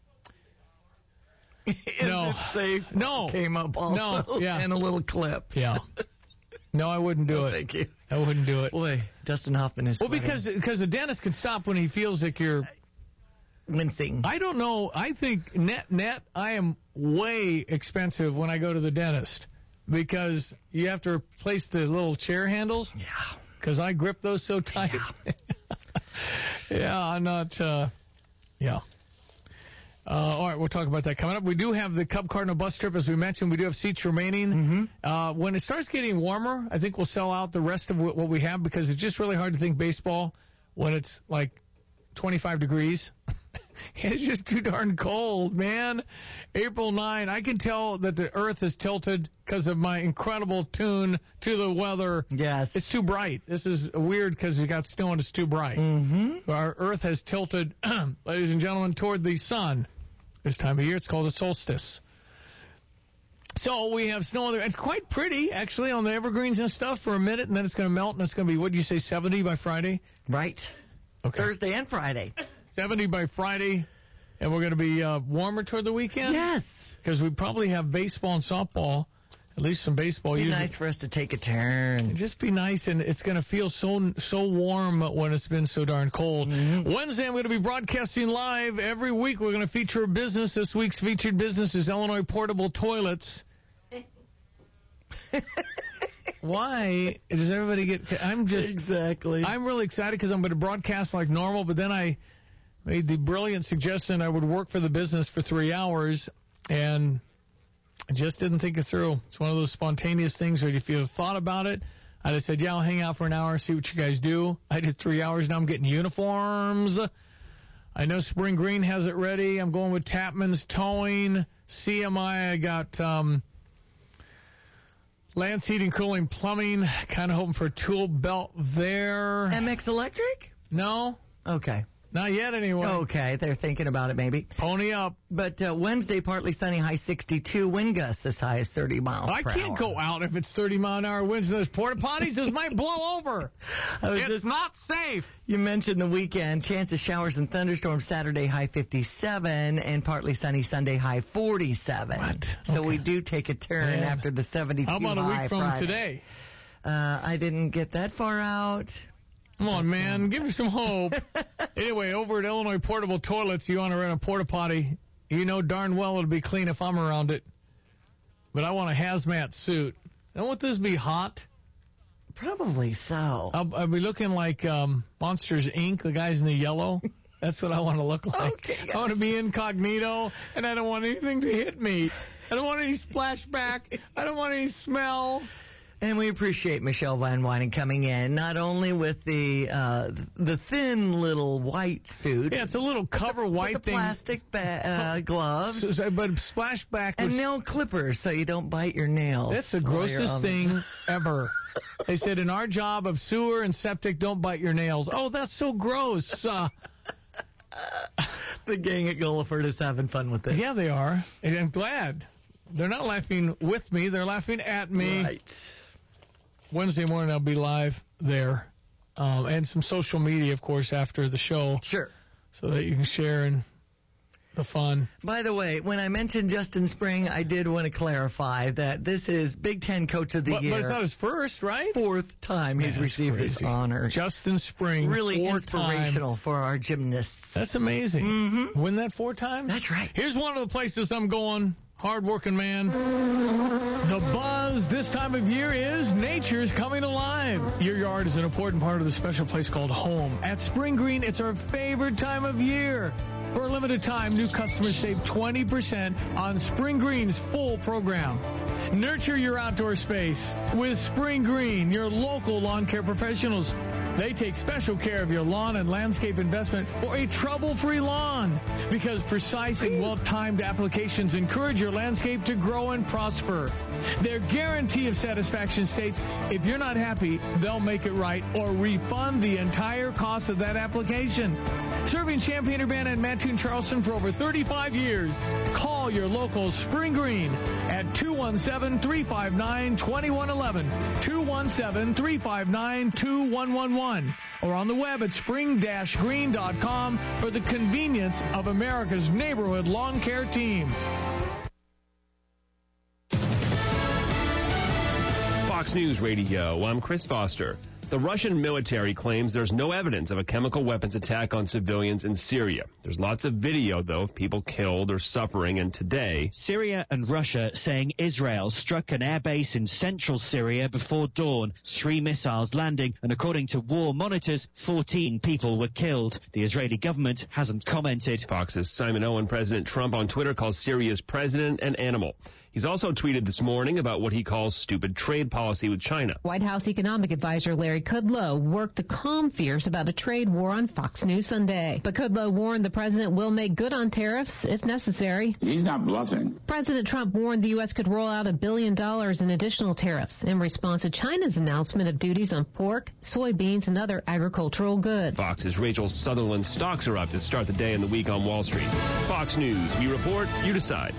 [SPEAKER 2] No.
[SPEAKER 17] Is it safe?
[SPEAKER 2] No.
[SPEAKER 17] Came up also.
[SPEAKER 2] No. Yeah.
[SPEAKER 17] And a little clip.
[SPEAKER 2] Yeah. No, I wouldn't do it.
[SPEAKER 17] Thank you.
[SPEAKER 2] I wouldn't do it.
[SPEAKER 17] Boy, Dustin Hoffman is.
[SPEAKER 2] Well, because the dentist can stop when he feels like you're
[SPEAKER 17] wincing.
[SPEAKER 2] I don't know. I think net I am way expensive when I go to the dentist because you have to replace the little chair handles.
[SPEAKER 17] Yeah.
[SPEAKER 2] Because I grip those so tight. Yeah, I'm not. Yeah. All right, we'll talk about that coming up. We do have the Cub Cardinal bus trip, as we mentioned. We do have seats remaining.
[SPEAKER 17] Mm-hmm.
[SPEAKER 2] When it starts getting warmer, I think we'll sell out the rest of what we have because it's just really hard to think baseball when it's like 25 degrees. It's just too darn cold, man. April 9, I can tell that the earth is tilted because of my incredible tune to the weather.
[SPEAKER 17] Yes.
[SPEAKER 2] It's too bright. This is weird because you got snow and it's too bright.
[SPEAKER 17] Mm-hmm.
[SPEAKER 2] Our earth has tilted, ladies and gentlemen, toward the sun. This time of year, it's called a solstice. So we have snow there. It's quite pretty, actually, on the evergreens and stuff for a minute, and then it's going to melt, and it's going to be, what did you say, 70 by Friday?
[SPEAKER 17] Right.
[SPEAKER 2] Okay.
[SPEAKER 17] Thursday and Friday.
[SPEAKER 2] 70 by Friday, and we're going to be warmer toward the weekend?
[SPEAKER 17] Yes.
[SPEAKER 2] Because we probably have baseball and softball, at least some baseball.
[SPEAKER 17] It'd be nice for us to take a turn.
[SPEAKER 2] It'd just be nice, and it's going to feel so warm when it's been so darn cold.
[SPEAKER 17] Mm-hmm.
[SPEAKER 2] Wednesday, I'm going to be broadcasting live. Every week, we're going to feature a business. This week's featured business is Illinois Portable Toilets. Why does everybody get... I'm really excited because I'm going to broadcast like normal, but then I made the brilliant suggestion I would work for the business for 3 hours, and I just didn't think it through. It's one of those spontaneous things where if you have thought about it, I just said, yeah, I'll hang out for an hour, see what you guys do. I did 3 hours. Now I'm getting uniforms. I know Spring Green has it ready. I'm going with Tapman's Towing. CMI, I got Lance Heating, Cooling, Plumbing. Kind of hoping for a tool belt there.
[SPEAKER 17] MX Electric?
[SPEAKER 2] No.
[SPEAKER 17] Okay.
[SPEAKER 2] Not yet, anyway.
[SPEAKER 17] Okay, they're thinking about it, maybe.
[SPEAKER 2] Pony up.
[SPEAKER 17] But Wednesday, partly sunny, high 62, wind gusts as high as 30 miles per hour.
[SPEAKER 2] I can't go out if it's 30-mile-an-hour winds in those porta potties. This might blow over. It's not safe.
[SPEAKER 17] You mentioned the weekend. Chance of showers and thunderstorms Saturday, high 57, and partly sunny Sunday, high 47.
[SPEAKER 2] What?
[SPEAKER 17] So we do take a turn after the 72
[SPEAKER 2] How about a week from
[SPEAKER 17] Friday.
[SPEAKER 2] today?
[SPEAKER 17] I didn't get that far out.
[SPEAKER 2] Come on, man. Give me some hope. Anyway, over at Illinois Portable Toilets, you want to rent a porta potty. You know darn well it'll be clean if I'm around it. But I want a hazmat suit. Don't want this to be hot.
[SPEAKER 17] Probably so.
[SPEAKER 2] I'll be looking like Monsters, Inc., the guys in the yellow. That's what I want to look like.
[SPEAKER 17] Okay,
[SPEAKER 2] I want to be incognito, and I don't want anything to hit me. I don't want any splashback. I don't want any smell.
[SPEAKER 17] And we appreciate Michelle Van Wynen coming in, not only with the thin little white suit.
[SPEAKER 2] Yeah, it's a little cover white
[SPEAKER 17] with the
[SPEAKER 2] thing.
[SPEAKER 17] Plastic gloves.
[SPEAKER 2] But splashback
[SPEAKER 17] and nail clippers so you don't bite your nails.
[SPEAKER 2] That's the grossest thing ever. They said in our job of sewer and septic, don't bite your nails. Oh, that's so gross.
[SPEAKER 17] The gang at Gulliford is having fun with this.
[SPEAKER 2] Yeah, they are. And I'm glad. They're not laughing with me. They're laughing at me.
[SPEAKER 17] Right.
[SPEAKER 2] Wednesday morning I'll be live there. And some social media, of course, after the show.
[SPEAKER 17] Sure.
[SPEAKER 2] So that you can share in the fun.
[SPEAKER 17] By the way, when I mentioned Justin Spring, I did want to clarify that this is Big Ten Coach of the Year.
[SPEAKER 2] But it's not his first, right?
[SPEAKER 17] Fourth time he's received this honor.
[SPEAKER 2] Justin Spring,
[SPEAKER 17] really inspirational for our gymnasts.
[SPEAKER 2] That's amazing.
[SPEAKER 17] Mm-hmm.
[SPEAKER 2] Win that 4 times?
[SPEAKER 17] That's right.
[SPEAKER 2] Here's one of the places I'm going. Hard-working man. The buzz this time of year is nature's coming alive. Your yard is an important part of the special place called home. At Spring Green, it's our favorite time of year. For a limited time, new customers save 20% on Spring Green's full program. Nurture your outdoor space with Spring Green, your local lawn care professionals. They take special care of your lawn and landscape investment for a trouble-free lawn, because precise and well-timed applications encourage your landscape to grow and prosper. Their guarantee of satisfaction states if you're not happy, they'll make it right or refund the entire cost of that application. Serving Champaign-Urbana and Mattoon Charleston for over 35 years. Call your local Spring Green at 217-359-2111, 217-359-2111, or on the web at spring-green.com for the convenience of America's neighborhood lawn care team.
[SPEAKER 7] Fox News Radio, I'm Chris Foster. The Russian military claims there's no evidence of a chemical weapons attack on civilians in Syria. There's lots of video, though, of people killed or suffering, and today...
[SPEAKER 8] Syria and Russia saying Israel struck an airbase in central Syria before dawn, 3 missiles landing, and according to war monitors, 14 people were killed. The Israeli government hasn't commented.
[SPEAKER 7] Fox's Simon Owen, President Trump on Twitter calls Syria's president an animal. He's also tweeted this morning about what he calls stupid trade policy with China.
[SPEAKER 9] White House economic advisor Larry Kudlow worked to calm fears about a trade war on Fox News Sunday. But Kudlow warned the president will make good on tariffs if necessary.
[SPEAKER 10] He's not bluffing.
[SPEAKER 9] President Trump warned the U.S. could roll out $1 billion in additional tariffs in response to China's announcement of duties on pork, soybeans, and other agricultural goods.
[SPEAKER 7] Fox's Rachel Sutherland stocks are up to start the day and the week on Wall Street. Fox News, we report, you decide.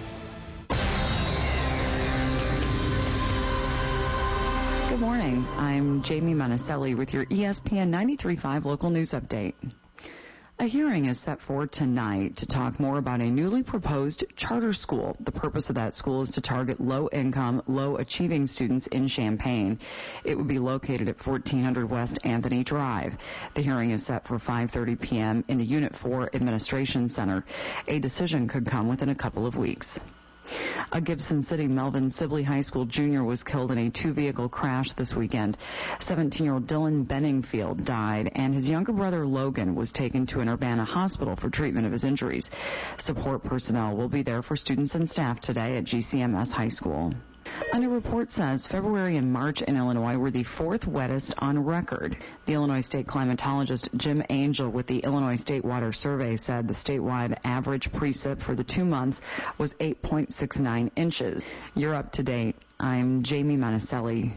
[SPEAKER 3] Good morning. I'm Jamie Monticelli with your ESPN 93.5 local news update. A hearing is set for tonight to talk more about a newly proposed charter school. The purpose of that school is to target low-income, low-achieving students in Champaign. It would be located at 1400 West Anthony Drive. The hearing is set for 5:30 p.m. in the Unit 4 Administration Center. A decision could come within a couple of weeks. A Gibson City Melvin Sibley High School junior was killed in a 2-vehicle crash this weekend. 17-year-old Dylan Benningfield died, and his younger brother Logan was taken to an Urbana hospital for treatment of his injuries. Support personnel will be there for students and staff today at GCMS High School. A new report says February and March in Illinois were the 4th wettest on record. The Illinois state climatologist Jim Angel with the Illinois State Water Survey said the statewide average precip for the 2 months was 8.69 inches. You're up to date. I'm Jamie Monticelli.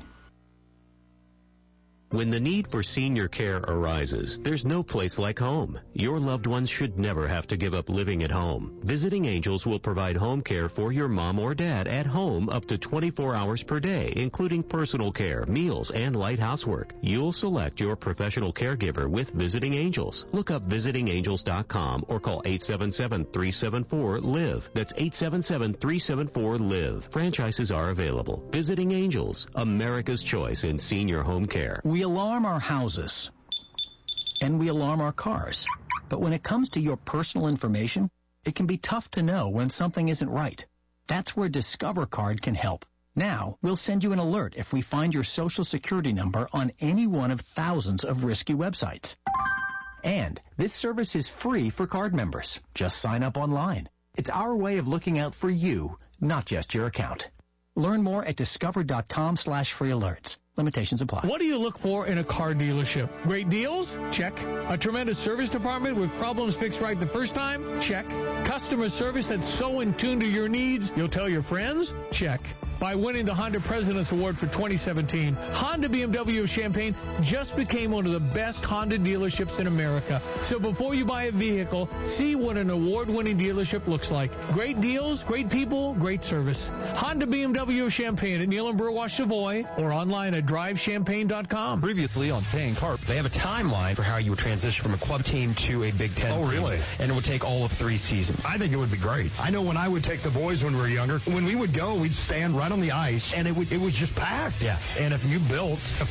[SPEAKER 12] When the need for senior care arises, there's no place like home. Your loved ones should never have to give up living at home. Visiting Angels will provide home care for your mom or dad at home up to 24 hours per day, including personal care, meals, and light housework. You'll select your professional caregiver with Visiting Angels. Look up visitingangels.com or call 877-374-LIVE. That's 877-374-LIVE. Franchises are available. Visiting Angels, America's choice in senior home care.
[SPEAKER 26] We alarm our houses, and we alarm our cars. But when it comes to your personal information, it can be tough to know when something isn't right. That's where Discover Card can help. Now, we'll send you an alert if we find your Social Security number on any one of thousands of risky websites. And this service is free for card members. Just sign up online. It's our way of looking out for you, not just your account. Learn more at discover.com/free alerts. Limitations apply.
[SPEAKER 2] What do you look for in a car dealership? Great deals? Check. A tremendous service department with problems fixed right the first time? Check. Customer service that's so in tune to your needs, you'll tell your friends? Check. By winning the Honda President's Award for 2017, Honda BMW of Champaign just became one of the best Honda dealerships in America. So before you buy a vehicle, see what an award-winning dealership looks like. Great deals, great people, great service. Honda BMW of Champaign at Neil and Burwash Savoy or online at drivechampaign.com.
[SPEAKER 1] Previously on Paying Carp, they have a timeline for how you would transition from a club team to a Big Ten team.
[SPEAKER 11] Oh, really?
[SPEAKER 1] And it would take all of 3 seasons.
[SPEAKER 11] I think it would be great. I know when I would take the boys when we were younger, when we would go, we'd stand right on the ice, and it was just packed.
[SPEAKER 1] Yeah.
[SPEAKER 11] And if you built a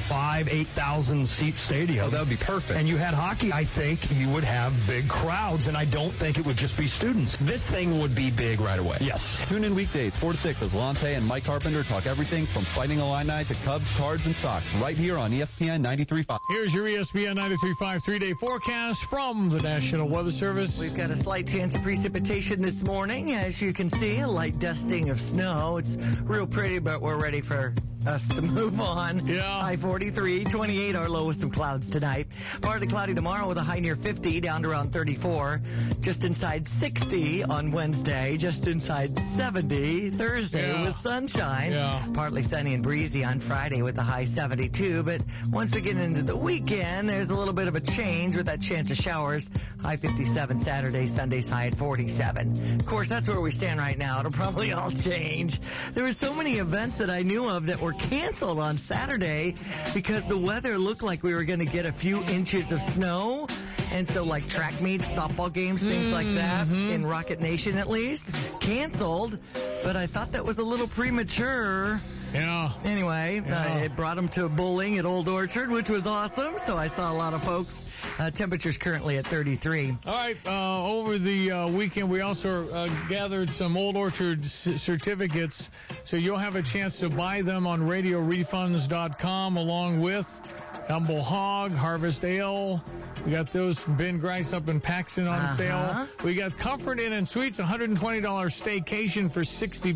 [SPEAKER 11] 8,000 seat stadium,
[SPEAKER 1] that would be perfect.
[SPEAKER 11] And you had hockey, I think you would have big crowds, and I don't think it would just be students.
[SPEAKER 1] This thing would be big right away.
[SPEAKER 11] Yes.
[SPEAKER 10] Tune in weekdays 4 to 6 as Lante and Mike Carpenter talk everything from Fighting Illini to Cubs, Cards, and Sox right here on ESPN 93.5.
[SPEAKER 2] Here's your ESPN 93.5 3-day forecast from the National Weather Service.
[SPEAKER 17] We've got a slight chance of precipitation this morning. As you can see, a light dusting of snow. It's real pretty, but we're ready for us to move on.
[SPEAKER 2] Yeah.
[SPEAKER 17] High 43, 28 our low with some clouds tonight. Partly cloudy tomorrow with a high near 50, down to around 34. Just inside 60 on Wednesday. Just inside 70 Thursday with sunshine.
[SPEAKER 2] Yeah.
[SPEAKER 17] Partly sunny and breezy on Friday with a high 72. But once we get into the weekend, there's a little bit of a change with that chance of showers. High 57 Saturday, Sunday's high at 47. Of course, that's where we stand right now. It'll probably all change. There were so many events that I knew of that were canceled on Saturday because the weather looked like we were going to get a few inches of snow. And so like track meets, softball games, things like that, in Rocket Nation at least, canceled. But I thought that was a little premature.
[SPEAKER 2] Yeah.
[SPEAKER 17] Anyway, it brought them to bowling at Old Orchard, which was awesome. So I saw a lot of folks. Temperatures currently at 33.
[SPEAKER 2] All right. Over the weekend, we also gathered some Old Orchard certificates, so you'll have a chance to buy them on RadioRefunds.com along with Humble Hog, Harvest Ale. We got those from Ben Grice up in Paxton on sale. We got Comfort Inn and Suites, $120 staycation for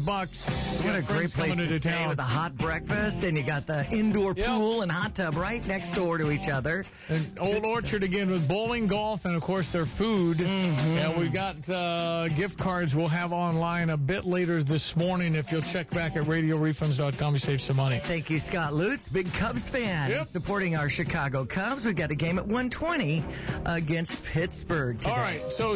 [SPEAKER 2] $60.
[SPEAKER 17] What a great place to stay with a hot breakfast, and you got the indoor pool and hot tub right next door to each other.
[SPEAKER 2] And Old Orchard again with bowling, golf, and of course their food. And we got gift cards we'll have online a bit later this morning. If you'll check back at RadioRefunds.com, you save some money.
[SPEAKER 17] Thank you, Scott Lutz, big Cubs fan, supporting our Chicago Cubs. We got a game at 1:20 against Pittsburgh today.
[SPEAKER 2] All right, so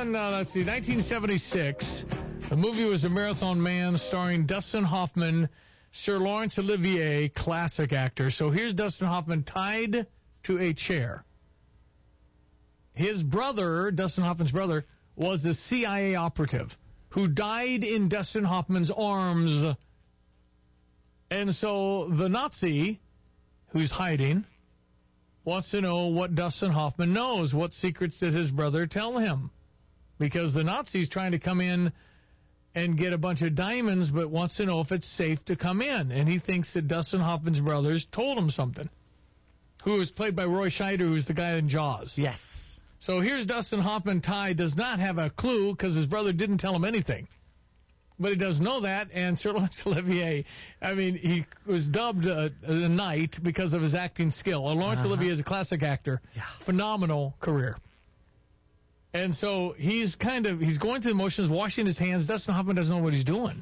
[SPEAKER 2] 1976. The movie was A Marathon Man, starring Dustin Hoffman, Sir Laurence Olivier, classic actor. So here's Dustin Hoffman tied to a chair. His brother, Dustin Hoffman's brother, was a CIA operative who died in Dustin Hoffman's arms. And so the Nazi, who's hiding, wants to know what Dustin Hoffman knows. What secrets did his brother tell him? Because the Nazi's trying to come in and get a bunch of diamonds, but wants to know if it's safe to come in. And he thinks that Dustin Hoffman's brothers told him something. Who was played by Roy Scheider, who's the guy in Jaws.
[SPEAKER 17] Yes.
[SPEAKER 2] So here's Dustin Hoffman tied, does not have a clue because his brother didn't tell him anything. But he does know that, and Sir Laurence Olivier, I mean, he was dubbed a knight because of his acting skill. Laurence Olivier is a classic actor.
[SPEAKER 17] Yeah.
[SPEAKER 2] Phenomenal career. And so he's going through the motions, washing his hands. Dustin Hoffman doesn't know what he's doing.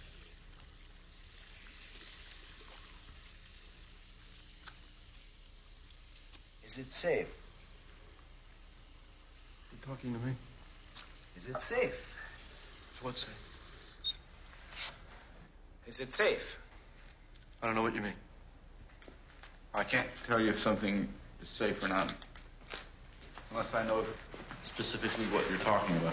[SPEAKER 13] Is it safe?
[SPEAKER 11] You talking to me?
[SPEAKER 13] Is it safe?
[SPEAKER 11] What's safe?
[SPEAKER 13] Is it safe?
[SPEAKER 11] I don't know what you mean. I can't tell you if something is safe or not unless I know specifically what you're talking about.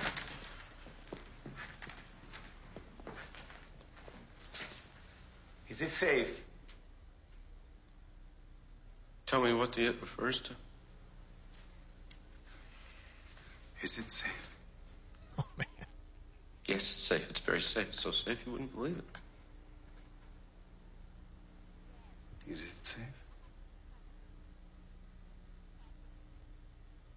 [SPEAKER 13] Is it safe?
[SPEAKER 11] Tell me what the it refers to.
[SPEAKER 13] Is it safe?
[SPEAKER 2] Oh, man.
[SPEAKER 11] Yes, it's safe. It's very safe. It's so safe you wouldn't believe it.
[SPEAKER 13] Is it safe?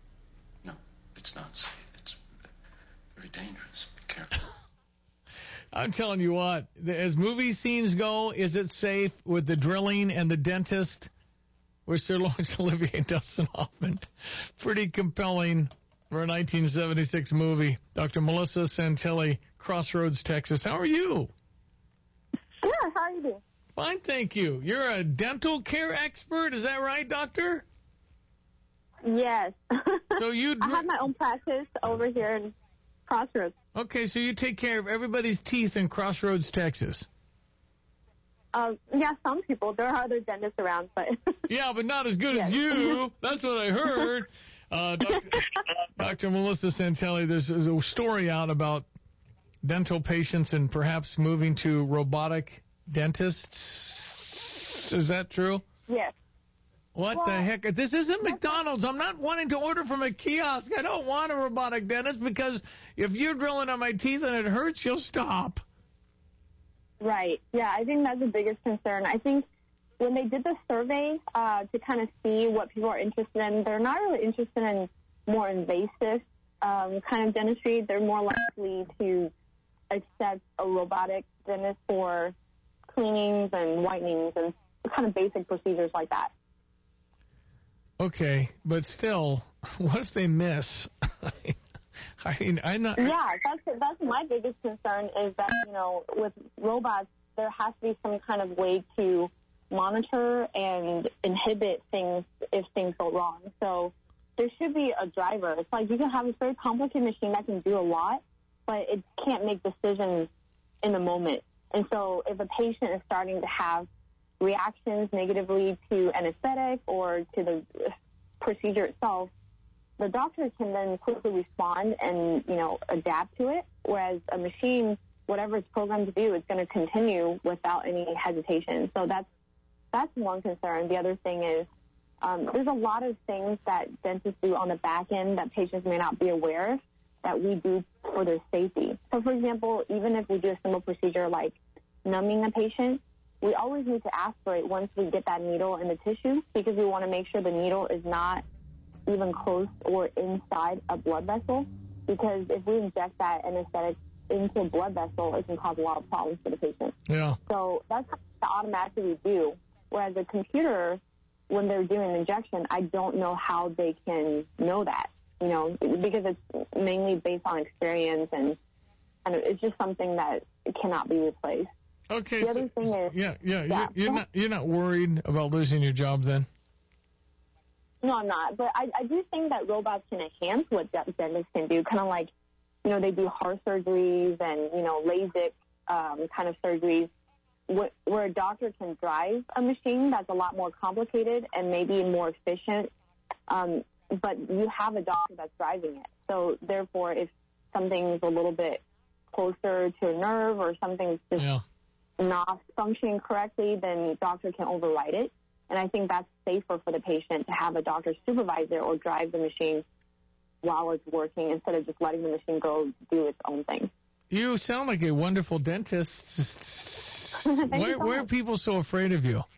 [SPEAKER 11] No, it's not safe. It's very dangerous. Be careful.
[SPEAKER 2] I'm telling you what, as movie scenes go, is it safe with the drilling and the dentist with Sir Laurence Olivier and Dustin Hoffman? Pretty compelling for a 1976 movie. Dr. Melissa Santelli, Crossroads, Texas. How are you?
[SPEAKER 4] Good. How are you doing?
[SPEAKER 2] Fine, thank you. You're a dental care expert, is that right, doctor?
[SPEAKER 4] Yes.
[SPEAKER 2] So
[SPEAKER 4] I have my own practice over here in Crossroads.
[SPEAKER 2] Okay, so you take care of everybody's teeth in Crossroads, Texas.
[SPEAKER 4] Yeah, some people. There are other dentists around, but...
[SPEAKER 2] Yeah, but not as good as you. That's what I heard. Dr. Melissa Santelli, there's a story out about dental patients and perhaps moving to robotic dentists. Is that true?
[SPEAKER 4] Yes.
[SPEAKER 2] What the heck? This isn't McDonald's. I'm not wanting to order from a kiosk. I don't want a robotic dentist because if you're drilling on my teeth and it hurts, you'll stop.
[SPEAKER 4] Right. Yeah, I think that's the biggest concern. I think when they did the survey to kind of see what people are interested in, they're not really interested in more invasive kind of dentistry. They're more likely to accept a robotic dentist for cleanings and whitenings and kind of basic procedures like that.
[SPEAKER 2] Okay, but still, what if they miss? I mean, I'm not...
[SPEAKER 4] Yeah, that's my biggest concern is that, you know, with robots, there has to be some kind of way to monitor and inhibit things if things go wrong. So there should be a driver. It's like you can have a very complicated machine that can do a lot, but it can't make decisions in the moment. And so if a patient is starting to have reactions negatively to anesthetic or to the procedure itself, the doctor can then quickly respond and, you know, adapt to it, whereas a machine, whatever it's programmed to do, is going to continue without any hesitation. So that's one concern. The other thing is there's a lot of things that dentists do on the back end that patients may not be aware of that we do for their safety. So, for example, even if we do a simple procedure like numbing a patient, we always need to aspirate once we get that needle in the tissue because we want to make sure the needle is not even close or inside a blood vessel, because if we inject that anesthetic into a blood vessel, it can cause a lot of problems for the patient.
[SPEAKER 2] Yeah.
[SPEAKER 4] So that's the automatically we do. Whereas a computer, when they're doing an injection, I don't know how they can know that, you know, because it's mainly based on experience and it's just something that cannot be replaced.
[SPEAKER 2] Okay.
[SPEAKER 4] The other thing is,
[SPEAKER 2] you're not worried about losing your job then?
[SPEAKER 4] No, I'm not. But I do think that robots can enhance what dentists can do, kind of like, you know, they do heart surgeries and, you know, LASIK kind of surgeries, where a doctor can drive a machine that's a lot more complicated and maybe more efficient, but you have a doctor that's driving it. So, therefore, if something's a little bit closer to a nerve or something's just not functioning correctly, then the doctor can override it. And I think that's safer for the patient to have a doctor supervise it or drive the machine while it's working instead of just letting the machine go do its own thing.
[SPEAKER 2] You sound like a wonderful dentist. Why are people so afraid of you?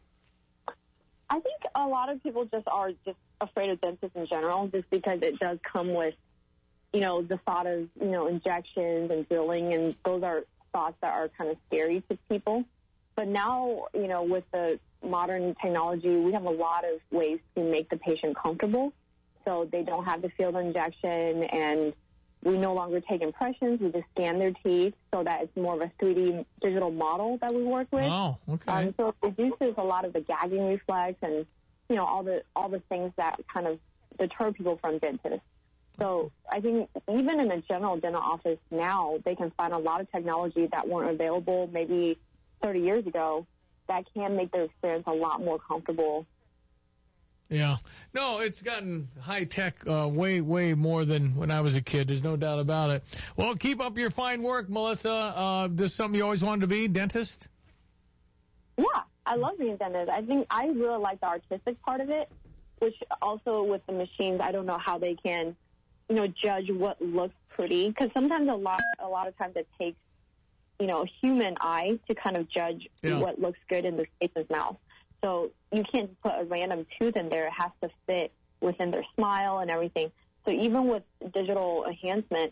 [SPEAKER 4] I think a lot of people are just afraid of dentists in general, just because it does come with, you know, the thought of, you know, injections and drilling, and those are thoughts that are kind of scary to people. But now, you know, with the modern technology, we have a lot of ways to make the patient comfortable so they don't have to feel the injection, and we no longer take impressions. We just scan their teeth so that it's more of a 3D digital model that we work with.
[SPEAKER 2] Oh, okay.
[SPEAKER 4] So it reduces a lot of the gagging reflex and, you know, all the things that kind of deter people from dentists. So I think even in a general dental office now, they can find a lot of technology that weren't available maybe 30 years ago that can make their experience a lot more comfortable.
[SPEAKER 2] Yeah. No, it's gotten high-tech way, way more than when I was a kid. There's no doubt about it. Well, keep up your fine work, Melissa. This is something you always wanted to be, dentist?
[SPEAKER 4] Yeah, I love being a dentist. I think I really like the artistic part of it, which also with the machines, I don't know how they can, you know, judge what looks pretty. Because sometimes a lot of times it takes, you know, a human eye to kind of judge what looks good in the patient's mouth. So you can't put a random tooth in there. It has to fit within their smile and everything. So even with digital enhancement,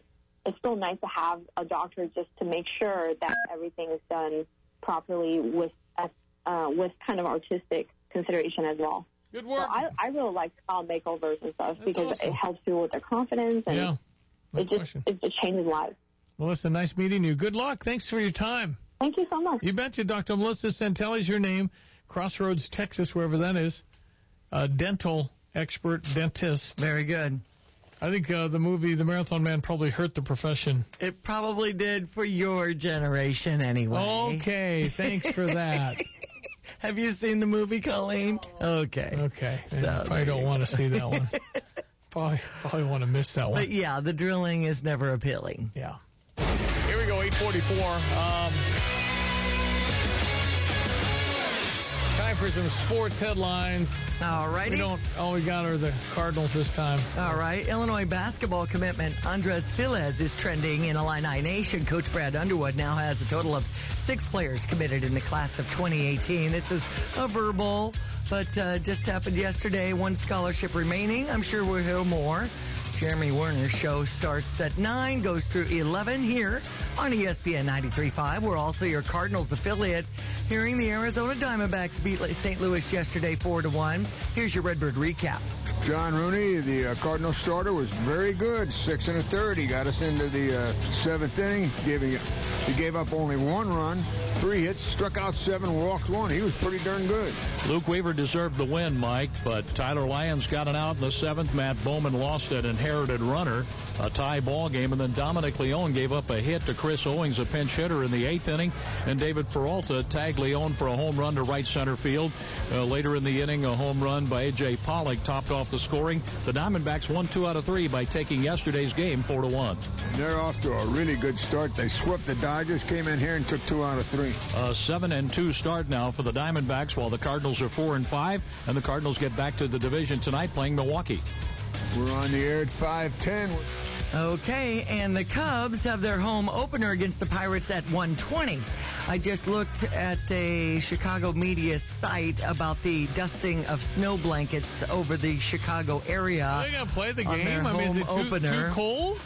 [SPEAKER 4] it's still nice to have a doctor just to make sure that everything is done properly with kind of artistic consideration as well.
[SPEAKER 2] Good work.
[SPEAKER 4] So I really like makeovers and stuff because it helps people with their confidence and it just changes lives.
[SPEAKER 2] Melissa, nice meeting you. Good luck. Thanks for your time.
[SPEAKER 4] Thank you so much.
[SPEAKER 2] You betcha. Dr. Melissa Santelli is your name. Crossroads, Texas, wherever that is. Dental expert, dentist.
[SPEAKER 17] Very good.
[SPEAKER 2] I think the movie The Marathon Man probably hurt the profession.
[SPEAKER 17] It probably did for your generation anyway.
[SPEAKER 2] Okay, thanks for that.
[SPEAKER 17] Have you seen the movie, Colleen? Okay.
[SPEAKER 2] Okay.
[SPEAKER 17] So
[SPEAKER 2] I don't want to see that one. Probably want to miss that one.
[SPEAKER 17] But yeah, the drilling is never appealing.
[SPEAKER 2] Yeah. Here we go, 8:44. Time for some sports headlines.
[SPEAKER 17] All righty.
[SPEAKER 2] All we got are the Cardinals this time.
[SPEAKER 17] All right. Illinois basketball commitment Andres Filez is trending in Illini Nation. Coach Brad Underwood now has a total of 6 players committed in the class of 2018. This is a verbal, but just happened yesterday. 1 scholarship remaining. I'm sure we'll hear more. Jeremy Werner's show starts at 9, goes through 11 here on ESPN 93.5. We're also your Cardinals affiliate, hearing the Arizona Diamondbacks beat St. Louis yesterday 4-1. Here's your Redbird recap.
[SPEAKER 14] John Rooney, the Cardinals starter, was very good. 6 1/3. He got us into the 7th inning. He gave up only 1 run, 3 hits, struck out 7, walked 1. He was pretty darn good.
[SPEAKER 15] Luke Weaver deserved the win, Mike, but Tyler Lyons got an out in the 7th. Matt Bowman lost an inherited runner, a tie ball game, and then Dominic Leone gave up a hit to Chris Owings, a pinch hitter, in the 8th inning, and David Peralta tagged Leone for a home run to right center field. Later in the inning, a home run by A.J. Pollock topped off the scoring. The Diamondbacks won 2 out of 3 by taking yesterday's game 4-1.
[SPEAKER 14] They're off to a really good start. They swept the Dodgers, came in here and took 2 out of 3.
[SPEAKER 15] 7-2 start now for the Diamondbacks, while the Cardinals are 4-5, and the Cardinals get back to the division tonight playing Milwaukee.
[SPEAKER 14] We're on the air at 5:10.
[SPEAKER 17] Okay, and the Cubs have their home opener against the Pirates at 1:20. I just looked at a Chicago media site about the dusting of snow blankets over the Chicago area.
[SPEAKER 2] Are they going to play the game?
[SPEAKER 17] I mean, is it too
[SPEAKER 2] cold?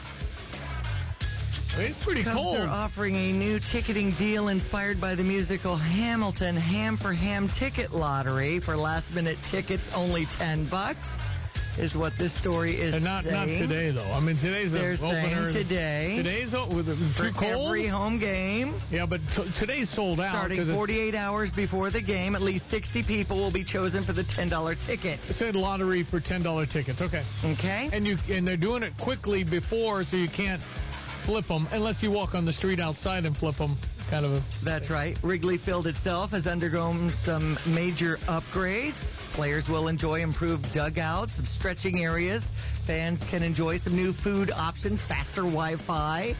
[SPEAKER 2] It's pretty cold.
[SPEAKER 17] They're offering a new ticketing deal inspired by the musical Hamilton Ham for Ham ticket lottery. For last-minute tickets, only $10 is what this story is saying.
[SPEAKER 2] Not today, though. I mean, today's the opener.
[SPEAKER 17] They're saying today.
[SPEAKER 2] Today's too cold?
[SPEAKER 17] Every home game.
[SPEAKER 2] Yeah, but today's sold out.
[SPEAKER 17] Starting 48 hours before the game, at least 60 people will be chosen for the $10 ticket.
[SPEAKER 2] It said lottery for $10 tickets. Okay.
[SPEAKER 17] Okay.
[SPEAKER 2] And they're doing it quickly before, so you can't flip them unless you walk on the street outside and flip them.
[SPEAKER 17] That's right. Wrigley Field itself has undergone some major upgrades. Players will enjoy improved dugouts, some stretching areas. Fans can enjoy some new food options, faster Wi-Fi.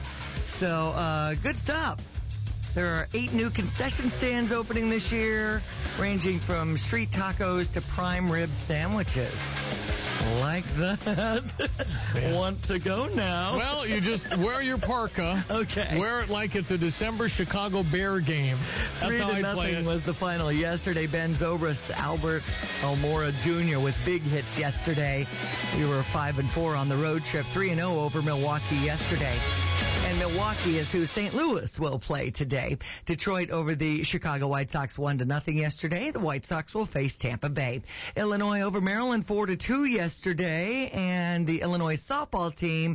[SPEAKER 17] So, good stuff. There are 8 new concession stands opening this year, ranging from street tacos to prime rib sandwiches. Like that. Want to go now?
[SPEAKER 2] Well, you just wear your parka.
[SPEAKER 17] Okay.
[SPEAKER 2] Wear it like it's a December Chicago Bear game. That's how I play it.
[SPEAKER 17] 3-0 was the final yesterday. Ben Zobrist, Albert Almora Jr. with big hits yesterday. We were 5-4 on the road trip, 3-0 over Milwaukee yesterday. And Milwaukee is who St. Louis will play today. Detroit over the Chicago White Sox 1-0 yesterday. The White Sox will face Tampa Bay. Illinois over Maryland 4-2 yesterday. And the Illinois softball team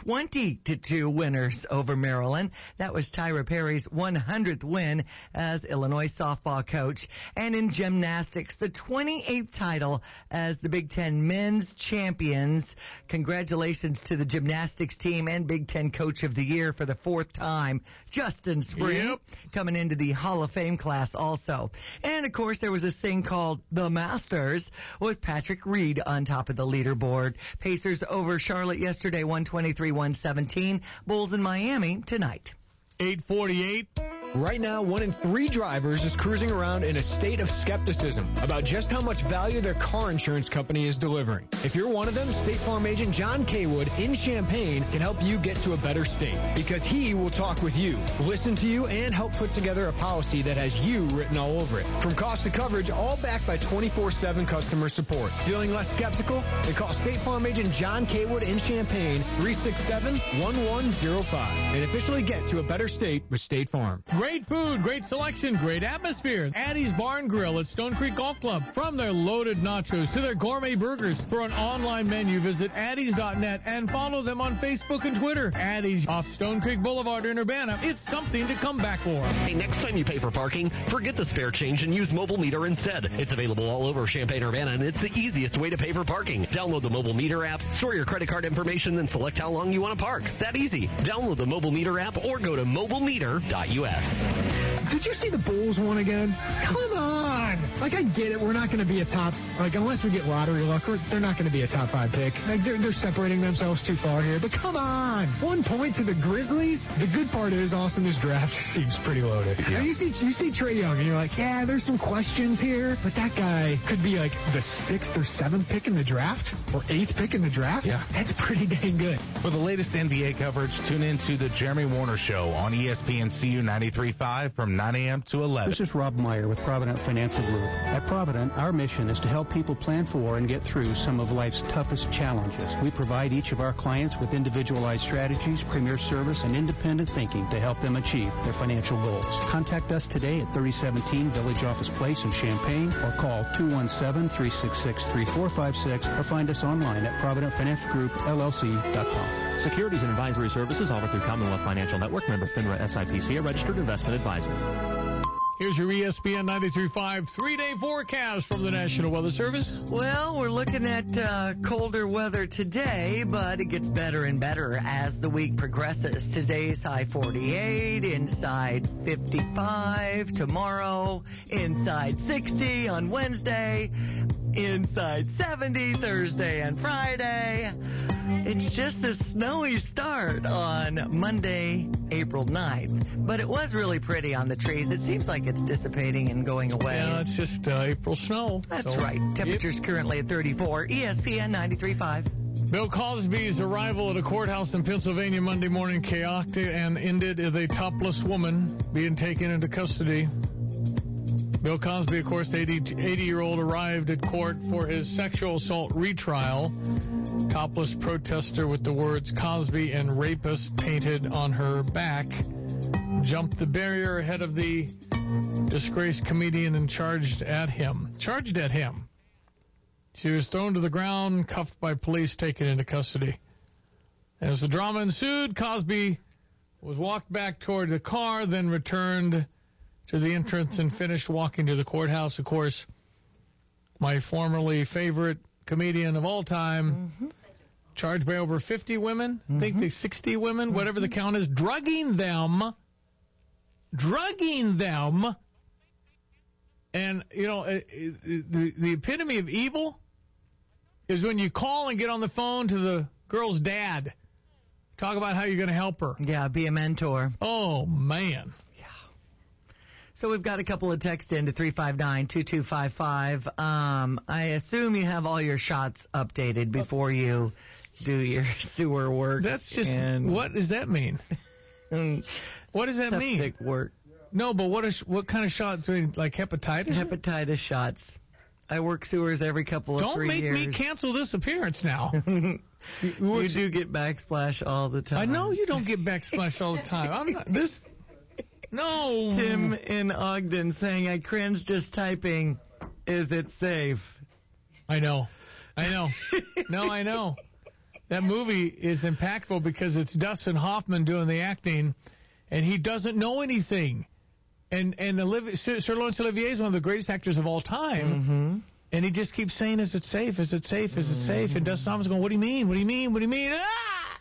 [SPEAKER 17] 20-2 winners over Maryland. That was Tyra Perry's 100th win as Illinois softball coach. And in gymnastics, the 28th title as the Big Ten men's champions. Congratulations to the gymnastics team and Big Ten coach of the year for the 4th time, Justin Spring, coming into the Hall of Fame class also. And, of course, there was this thing called the Masters with Patrick Reed on top of the leaderboard. Pacers over Charlotte yesterday, 123-117. Bulls in Miami tonight.
[SPEAKER 2] 8:48.
[SPEAKER 1] Right now, 1 in 3 drivers is cruising around in a state of skepticism about just how much value their car insurance company is delivering. If you're one of them, State Farm agent John Kaywood in Champaign can help you get to a better state because he will talk with you, listen to you, and help put together a policy that has you written all over it. From cost to coverage, all backed by 24/7 customer support. Feeling less skeptical? Then call State Farm agent John Kaywood in Champaign, 367-1105, and officially get to a better state with State Farm.
[SPEAKER 2] Great food, great selection, great atmosphere. Addie's Barn Grill at Stone Creek Golf Club. From their loaded nachos to their gourmet burgers. For an online menu, visit addies.net and follow them on Facebook and Twitter. Addie's off Stone Creek Boulevard in Urbana. It's something to come back for.
[SPEAKER 5] Hey, next time you pay for parking, forget the spare change and use Mobile Meter instead. It's available all over Champaign-Urbana, and it's the easiest way to pay for parking. Download the Mobile Meter app, store your credit card information, then select how long you want to park. That easy. Download the Mobile Meter app or go to mobilemeter.us.
[SPEAKER 16] Did you see the Bulls won again? Come on! Like, I get it. We're not going to be a top, like, unless we get lottery luck, they're not going to be a top 5 pick. Like, they're separating themselves too far here. But come on! 1 point to the Grizzlies? The good part is, Austin, this draft seems pretty loaded. Yeah. You see Trae Young, and you're like, yeah, there's some questions here, but that guy could be, like, the 6th or 7th pick in the draft? Or 8th pick in the draft?
[SPEAKER 18] Yeah.
[SPEAKER 16] That's pretty dang good.
[SPEAKER 18] For the latest NBA coverage, tune in to the Jeremy Warner Show on ESPN CU 93.5 from 9 a.m. to 11.
[SPEAKER 20] This is Rob Meyer with Provident Financial Group. At Provident, our mission is to help people plan for and get through some of life's toughest challenges. We provide each of our clients with individualized strategies, premier service, and independent thinking to help them achieve their financial goals. Contact us today at 3017 Village Office Place in Champaign or call 217-366-3456 or find us online at providentfinancialgroupllc.com.
[SPEAKER 21] Securities and advisory services offered through Commonwealth Financial Network, member FINRA SIPC, a registered investment advisor.
[SPEAKER 2] Here's your ESPN 93.5 3-day forecast from the National Weather Service.
[SPEAKER 17] Well, we're looking at colder weather today, but it gets better and better as the week progresses. Today's high 48, inside 55 tomorrow, inside 60 on Wednesday, inside 70 Thursday and Friday. It's just a snowy start on Monday, April 9th. But it was really pretty on the trees. It seems like it's dissipating and going away.
[SPEAKER 2] Yeah, it's just April snow.
[SPEAKER 17] That's right. Temperatures currently at 34. ESPN 93.5.
[SPEAKER 2] Bill Cosby's arrival at a courthouse in Pennsylvania Monday morning chaotic and ended with a topless woman being taken into custody. Bill Cosby, of course, the 80-year-old, arrived at court for his sexual assault retrial. Topless protester with the words Cosby and rapist painted on her back jumped the barrier ahead of the disgraced comedian and charged at him. She was thrown to the ground, cuffed by police, taken into custody. As the drama ensued, Cosby was walked back toward the car, then returned to the entrance and finished walking to the courthouse. Of course, my formerly favorite comedian of all time, charged by over 50 women, I think the 60 women, whatever the count is, drugging them. And, you know, the epitome of evil is when you call and get on the phone to the girl's dad. Talk about how you're going to help her.
[SPEAKER 17] Yeah, be a mentor.
[SPEAKER 2] Oh, man.
[SPEAKER 17] So we've got a couple of texts in to 359-2255. I assume you have all your shots updated before you do your sewer work.
[SPEAKER 2] That's just, what does that mean? What does that mean?
[SPEAKER 17] Septic work.
[SPEAKER 2] No, but what kind of shots? Like hepatitis?
[SPEAKER 17] Hepatitis shots. I work sewers every couple of 3 years.
[SPEAKER 2] Don't make me cancel this appearance now.
[SPEAKER 17] You do get backsplash all the time.
[SPEAKER 2] I know you don't get backsplash all the time. I'm not this. No.
[SPEAKER 17] Tim in Ogden saying, I cringe just typing, is it safe?
[SPEAKER 2] I know. No, I know. That movie is impactful because it's Dustin Hoffman doing the acting, and he doesn't know anything. And Sir Laurence Olivier is one of the greatest actors of all time, and he just keeps saying, is it safe? Is it safe? Is it safe? And Dustin Hoffman's going, what do you mean? What do you mean? What do you mean? Ah!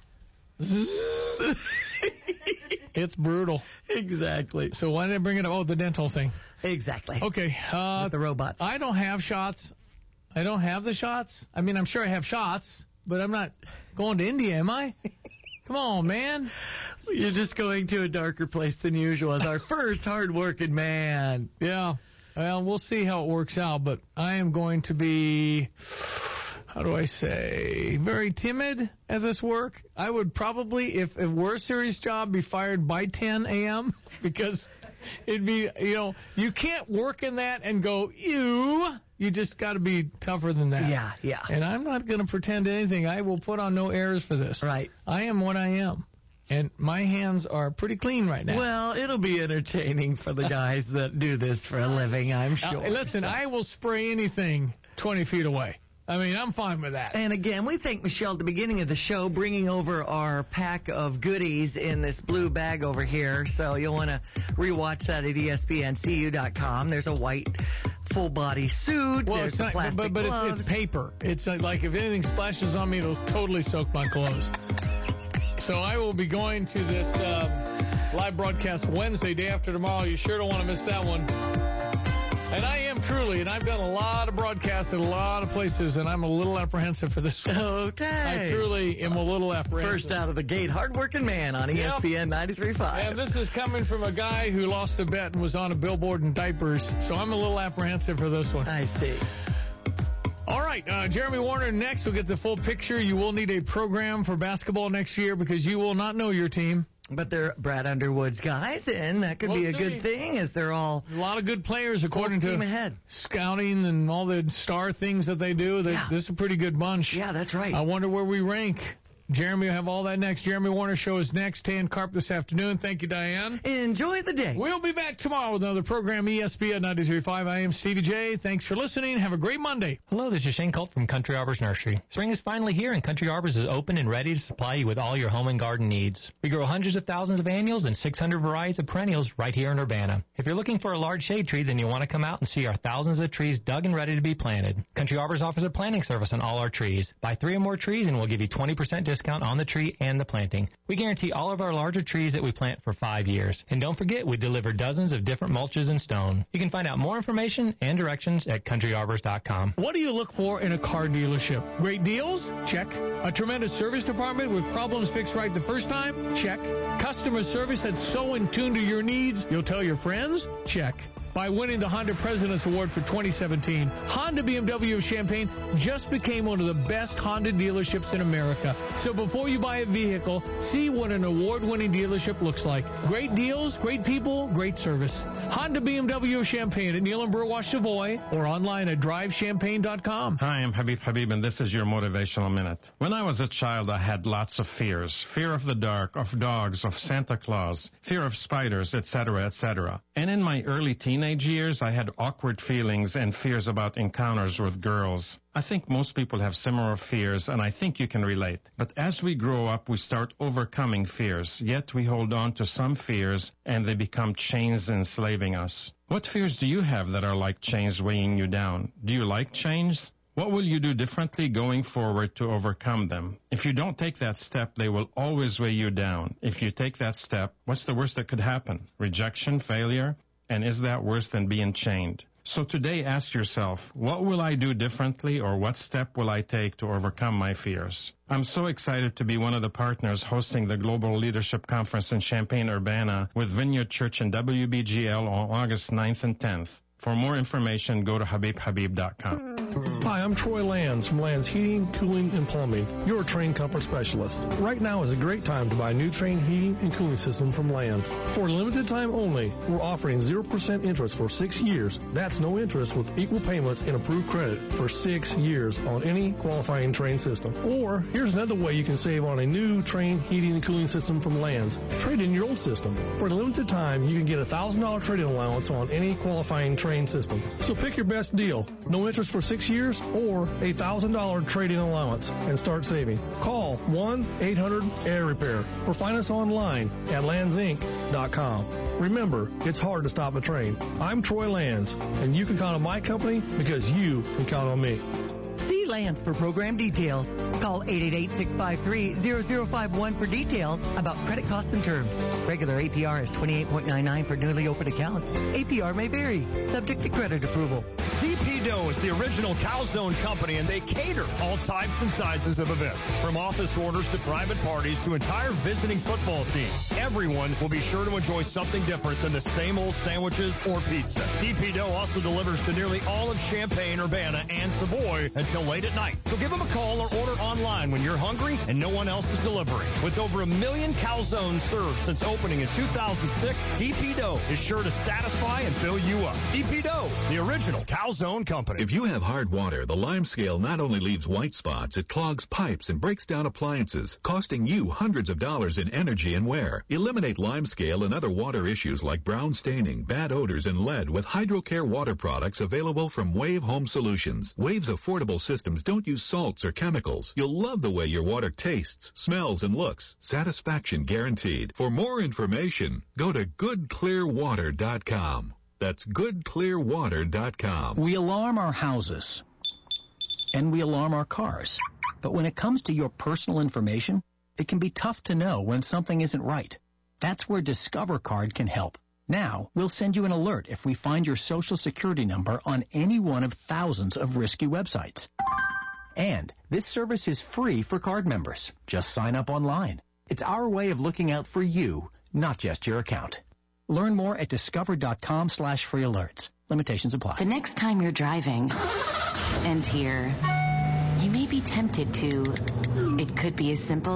[SPEAKER 2] It's brutal.
[SPEAKER 17] Exactly.
[SPEAKER 2] So why did I bring it up? Oh, the dental thing.
[SPEAKER 17] Exactly.
[SPEAKER 2] Okay.
[SPEAKER 17] With the robots.
[SPEAKER 2] I don't have shots. I don't have the shots. I mean, I'm sure I have shots, but I'm not going to India, am I? Come on, man.
[SPEAKER 17] You're just going to a darker place than usual as our first hard-working man.
[SPEAKER 2] Yeah. Well, we'll see how it works out, but I am going to be, how do I say, very timid at this work. I would probably, if it were a serious job, be fired by 10 a.m. because it'd be, you can't work in that and go, you just got to be tougher than that.
[SPEAKER 17] Yeah.
[SPEAKER 2] And I'm not going to pretend anything. I will put on no airs for this.
[SPEAKER 17] Right.
[SPEAKER 2] I am what I am. And my hands are pretty clean right now.
[SPEAKER 17] Well, it'll be entertaining for the guys that do this for a living, I'm sure.
[SPEAKER 2] Listen, I will spray anything 20 feet away. I mean, I'm fine with that.
[SPEAKER 17] And again, we thank Michelle at the beginning of the show, bringing over our pack of goodies in this blue bag over here. So you'll want to rewatch that at ESPNCU.com. There's a white full-body suit.
[SPEAKER 2] Well,
[SPEAKER 17] there's
[SPEAKER 2] it's not,
[SPEAKER 17] plastic
[SPEAKER 2] but
[SPEAKER 17] gloves.
[SPEAKER 2] it's paper. It's like if anything splashes on me, it'll totally soak my clothes. So I will be going to this live broadcast Wednesday, day after tomorrow. You sure don't want to miss that one. And I am truly, and I've done a lot of broadcasts at a lot of places, and I'm a little apprehensive for this one.
[SPEAKER 17] Okay.
[SPEAKER 2] I truly am a little apprehensive.
[SPEAKER 17] First out of the gate, hard-working man on ESPN 93.5.
[SPEAKER 2] And this is coming from a guy who lost a bet and was on a billboard in diapers, so I'm a little apprehensive for this one.
[SPEAKER 17] I see.
[SPEAKER 2] All right, Jeremy Warner next. We'll get the full picture. You will need a program for basketball next year because you will not know your team.
[SPEAKER 17] But they're Brad Underwood's guys, and that could be a good thing as they're all
[SPEAKER 2] a lot of good players according to
[SPEAKER 17] ahead.
[SPEAKER 2] Scouting and all the star things that they do. This is a pretty good bunch.
[SPEAKER 17] Yeah, that's right.
[SPEAKER 2] I wonder where we rank. Jeremy will have all that next. Jeremy Warner Show is next. Tan Carp this afternoon. Thank you, Diane.
[SPEAKER 17] Enjoy the day.
[SPEAKER 2] We'll be back tomorrow with another program, ESPN 93.5. I am Stevie J. Thanks for listening. Have a great Monday.
[SPEAKER 21] Hello, this is Shane Colt from Country Arbors Nursery. Spring is finally here, and Country Arbors is open and ready to supply you with all your home and garden needs. We grow hundreds of thousands of annuals and 600 varieties of perennials right here in Urbana. If you're looking for a large shade tree, then you'll want to come out and see our thousands of trees dug and ready to be planted. Country Arbors offers a planting service on all our trees. Buy 3 or more trees, and we'll give you 20% discount on the tree and the planting. We guarantee all of our larger trees that we plant for 5 years. And don't forget, we deliver dozens of different mulches and stone. You can find out more information and directions at countryarbors.com.
[SPEAKER 2] What do you look for in a car dealership? Great deals? Check. A tremendous service department with problems fixed right the first time? Check. Customer service that's so in tune to your needs, you'll tell your friends? Check. By winning the Honda President's Award for 2017, Honda BMW of Champaign just became one of the best Honda dealerships in America. So before you buy a vehicle, see what an award-winning dealership looks like. Great deals, great people, great service. Honda BMW of Champaign at Neal and Burwash Savoy or online at drivechampaign.com.
[SPEAKER 6] Hi, I'm Habib, and this is your Motivational Minute. When I was a child, I had lots of fears. Fear of the dark, of dogs, of Santa Claus, fear of spiders, etc., etc. And in my early teenage years, I had awkward feelings and fears about encounters with girls. I think most people have similar fears, and I think you can relate. But as we grow up, we start overcoming fears, yet we hold on to some fears, and they become chains enslaving us. What fears do you have that are like chains weighing you down? Do you like chains? What will you do differently going forward to overcome them? If you don't take that step, they will always weigh you down. If you take that step, what's the worst that could happen? Rejection, failure? And is that worse than being chained? So today, ask yourself, what will I do differently, or what step will I take to overcome my fears? I'm so excited to be one of the partners hosting the Global Leadership Conference in Champaign-Urbana with Vineyard Church and WBGL on August 9th and 10th. For more information, go to HabibHabib.com.
[SPEAKER 19] Hi, I'm Troy Lands from Lands Heating, Cooling, and Plumbing, your Trane comfort specialist. Right now is a great time to buy a new Trane heating and cooling system from Lands. For a limited time only, we're offering 0% interest for 6 years. That's no interest with equal payments and approved credit for 6 years on any qualifying Trane system. Or, here's another way you can save on a new Trane heating and cooling system from Lands. Trade in your old system. For a limited time, you can get a $1,000 trade-in allowance on any qualifying Trane system. So pick your best deal. No interest for 6 years or a $1,000 trade-in allowance and start saving. Call 1-800-AIR-REPAIR or find us online at landsinc.com. Remember, it's hard to stop a train. I'm Troy Lands, and you can count on my company because you can count on me.
[SPEAKER 17] See Lance for program details. Call 888-653-0051 for details about credit costs and terms. Regular APR is 28.99 for newly opened accounts. APR may vary, subject to credit approval. CP
[SPEAKER 8] DP Dough is the original Calzone company, and they cater all types and sizes of events, from office orders to private parties to entire visiting football teams. Everyone will be sure to enjoy something different than the same old sandwiches or pizza. DP Dough also delivers to nearly all of Champaign, Urbana, and Savoy until late at night. So give them a call or order online when you're hungry and no one else is delivering. With over 1 million calzones served since opening in 2006, DP Dough is sure to satisfy and fill you up. DP Dough, the original calzone company.
[SPEAKER 9] If you have hard water, the Lime Scale not only leaves white spots, it clogs pipes and breaks down appliances, costing you hundreds of dollars in energy and wear. Eliminate Lime Scale and other water issues like brown staining, bad odors, and lead with HydroCare water products available from Wave Home Solutions. Wave's affordable systems don't use salts or chemicals. You'll love the way your water tastes, smells, and looks. Satisfaction guaranteed. For more information, go to goodclearwater.com. That's goodclearwater.com.
[SPEAKER 26] We alarm our houses, and we alarm our cars. But when it comes to your personal information, it can be tough to know when something isn't right. That's where Discover Card can help. Now, we'll send you an alert if we find your Social Security number on any one of thousands of risky websites. And this service is free for card members. Just sign up online. It's our way of looking out for you, not just your account. Learn more at discover.com/free alerts. Limitations apply.
[SPEAKER 22] The next time you're driving and here, you may be tempted to. It could be as simple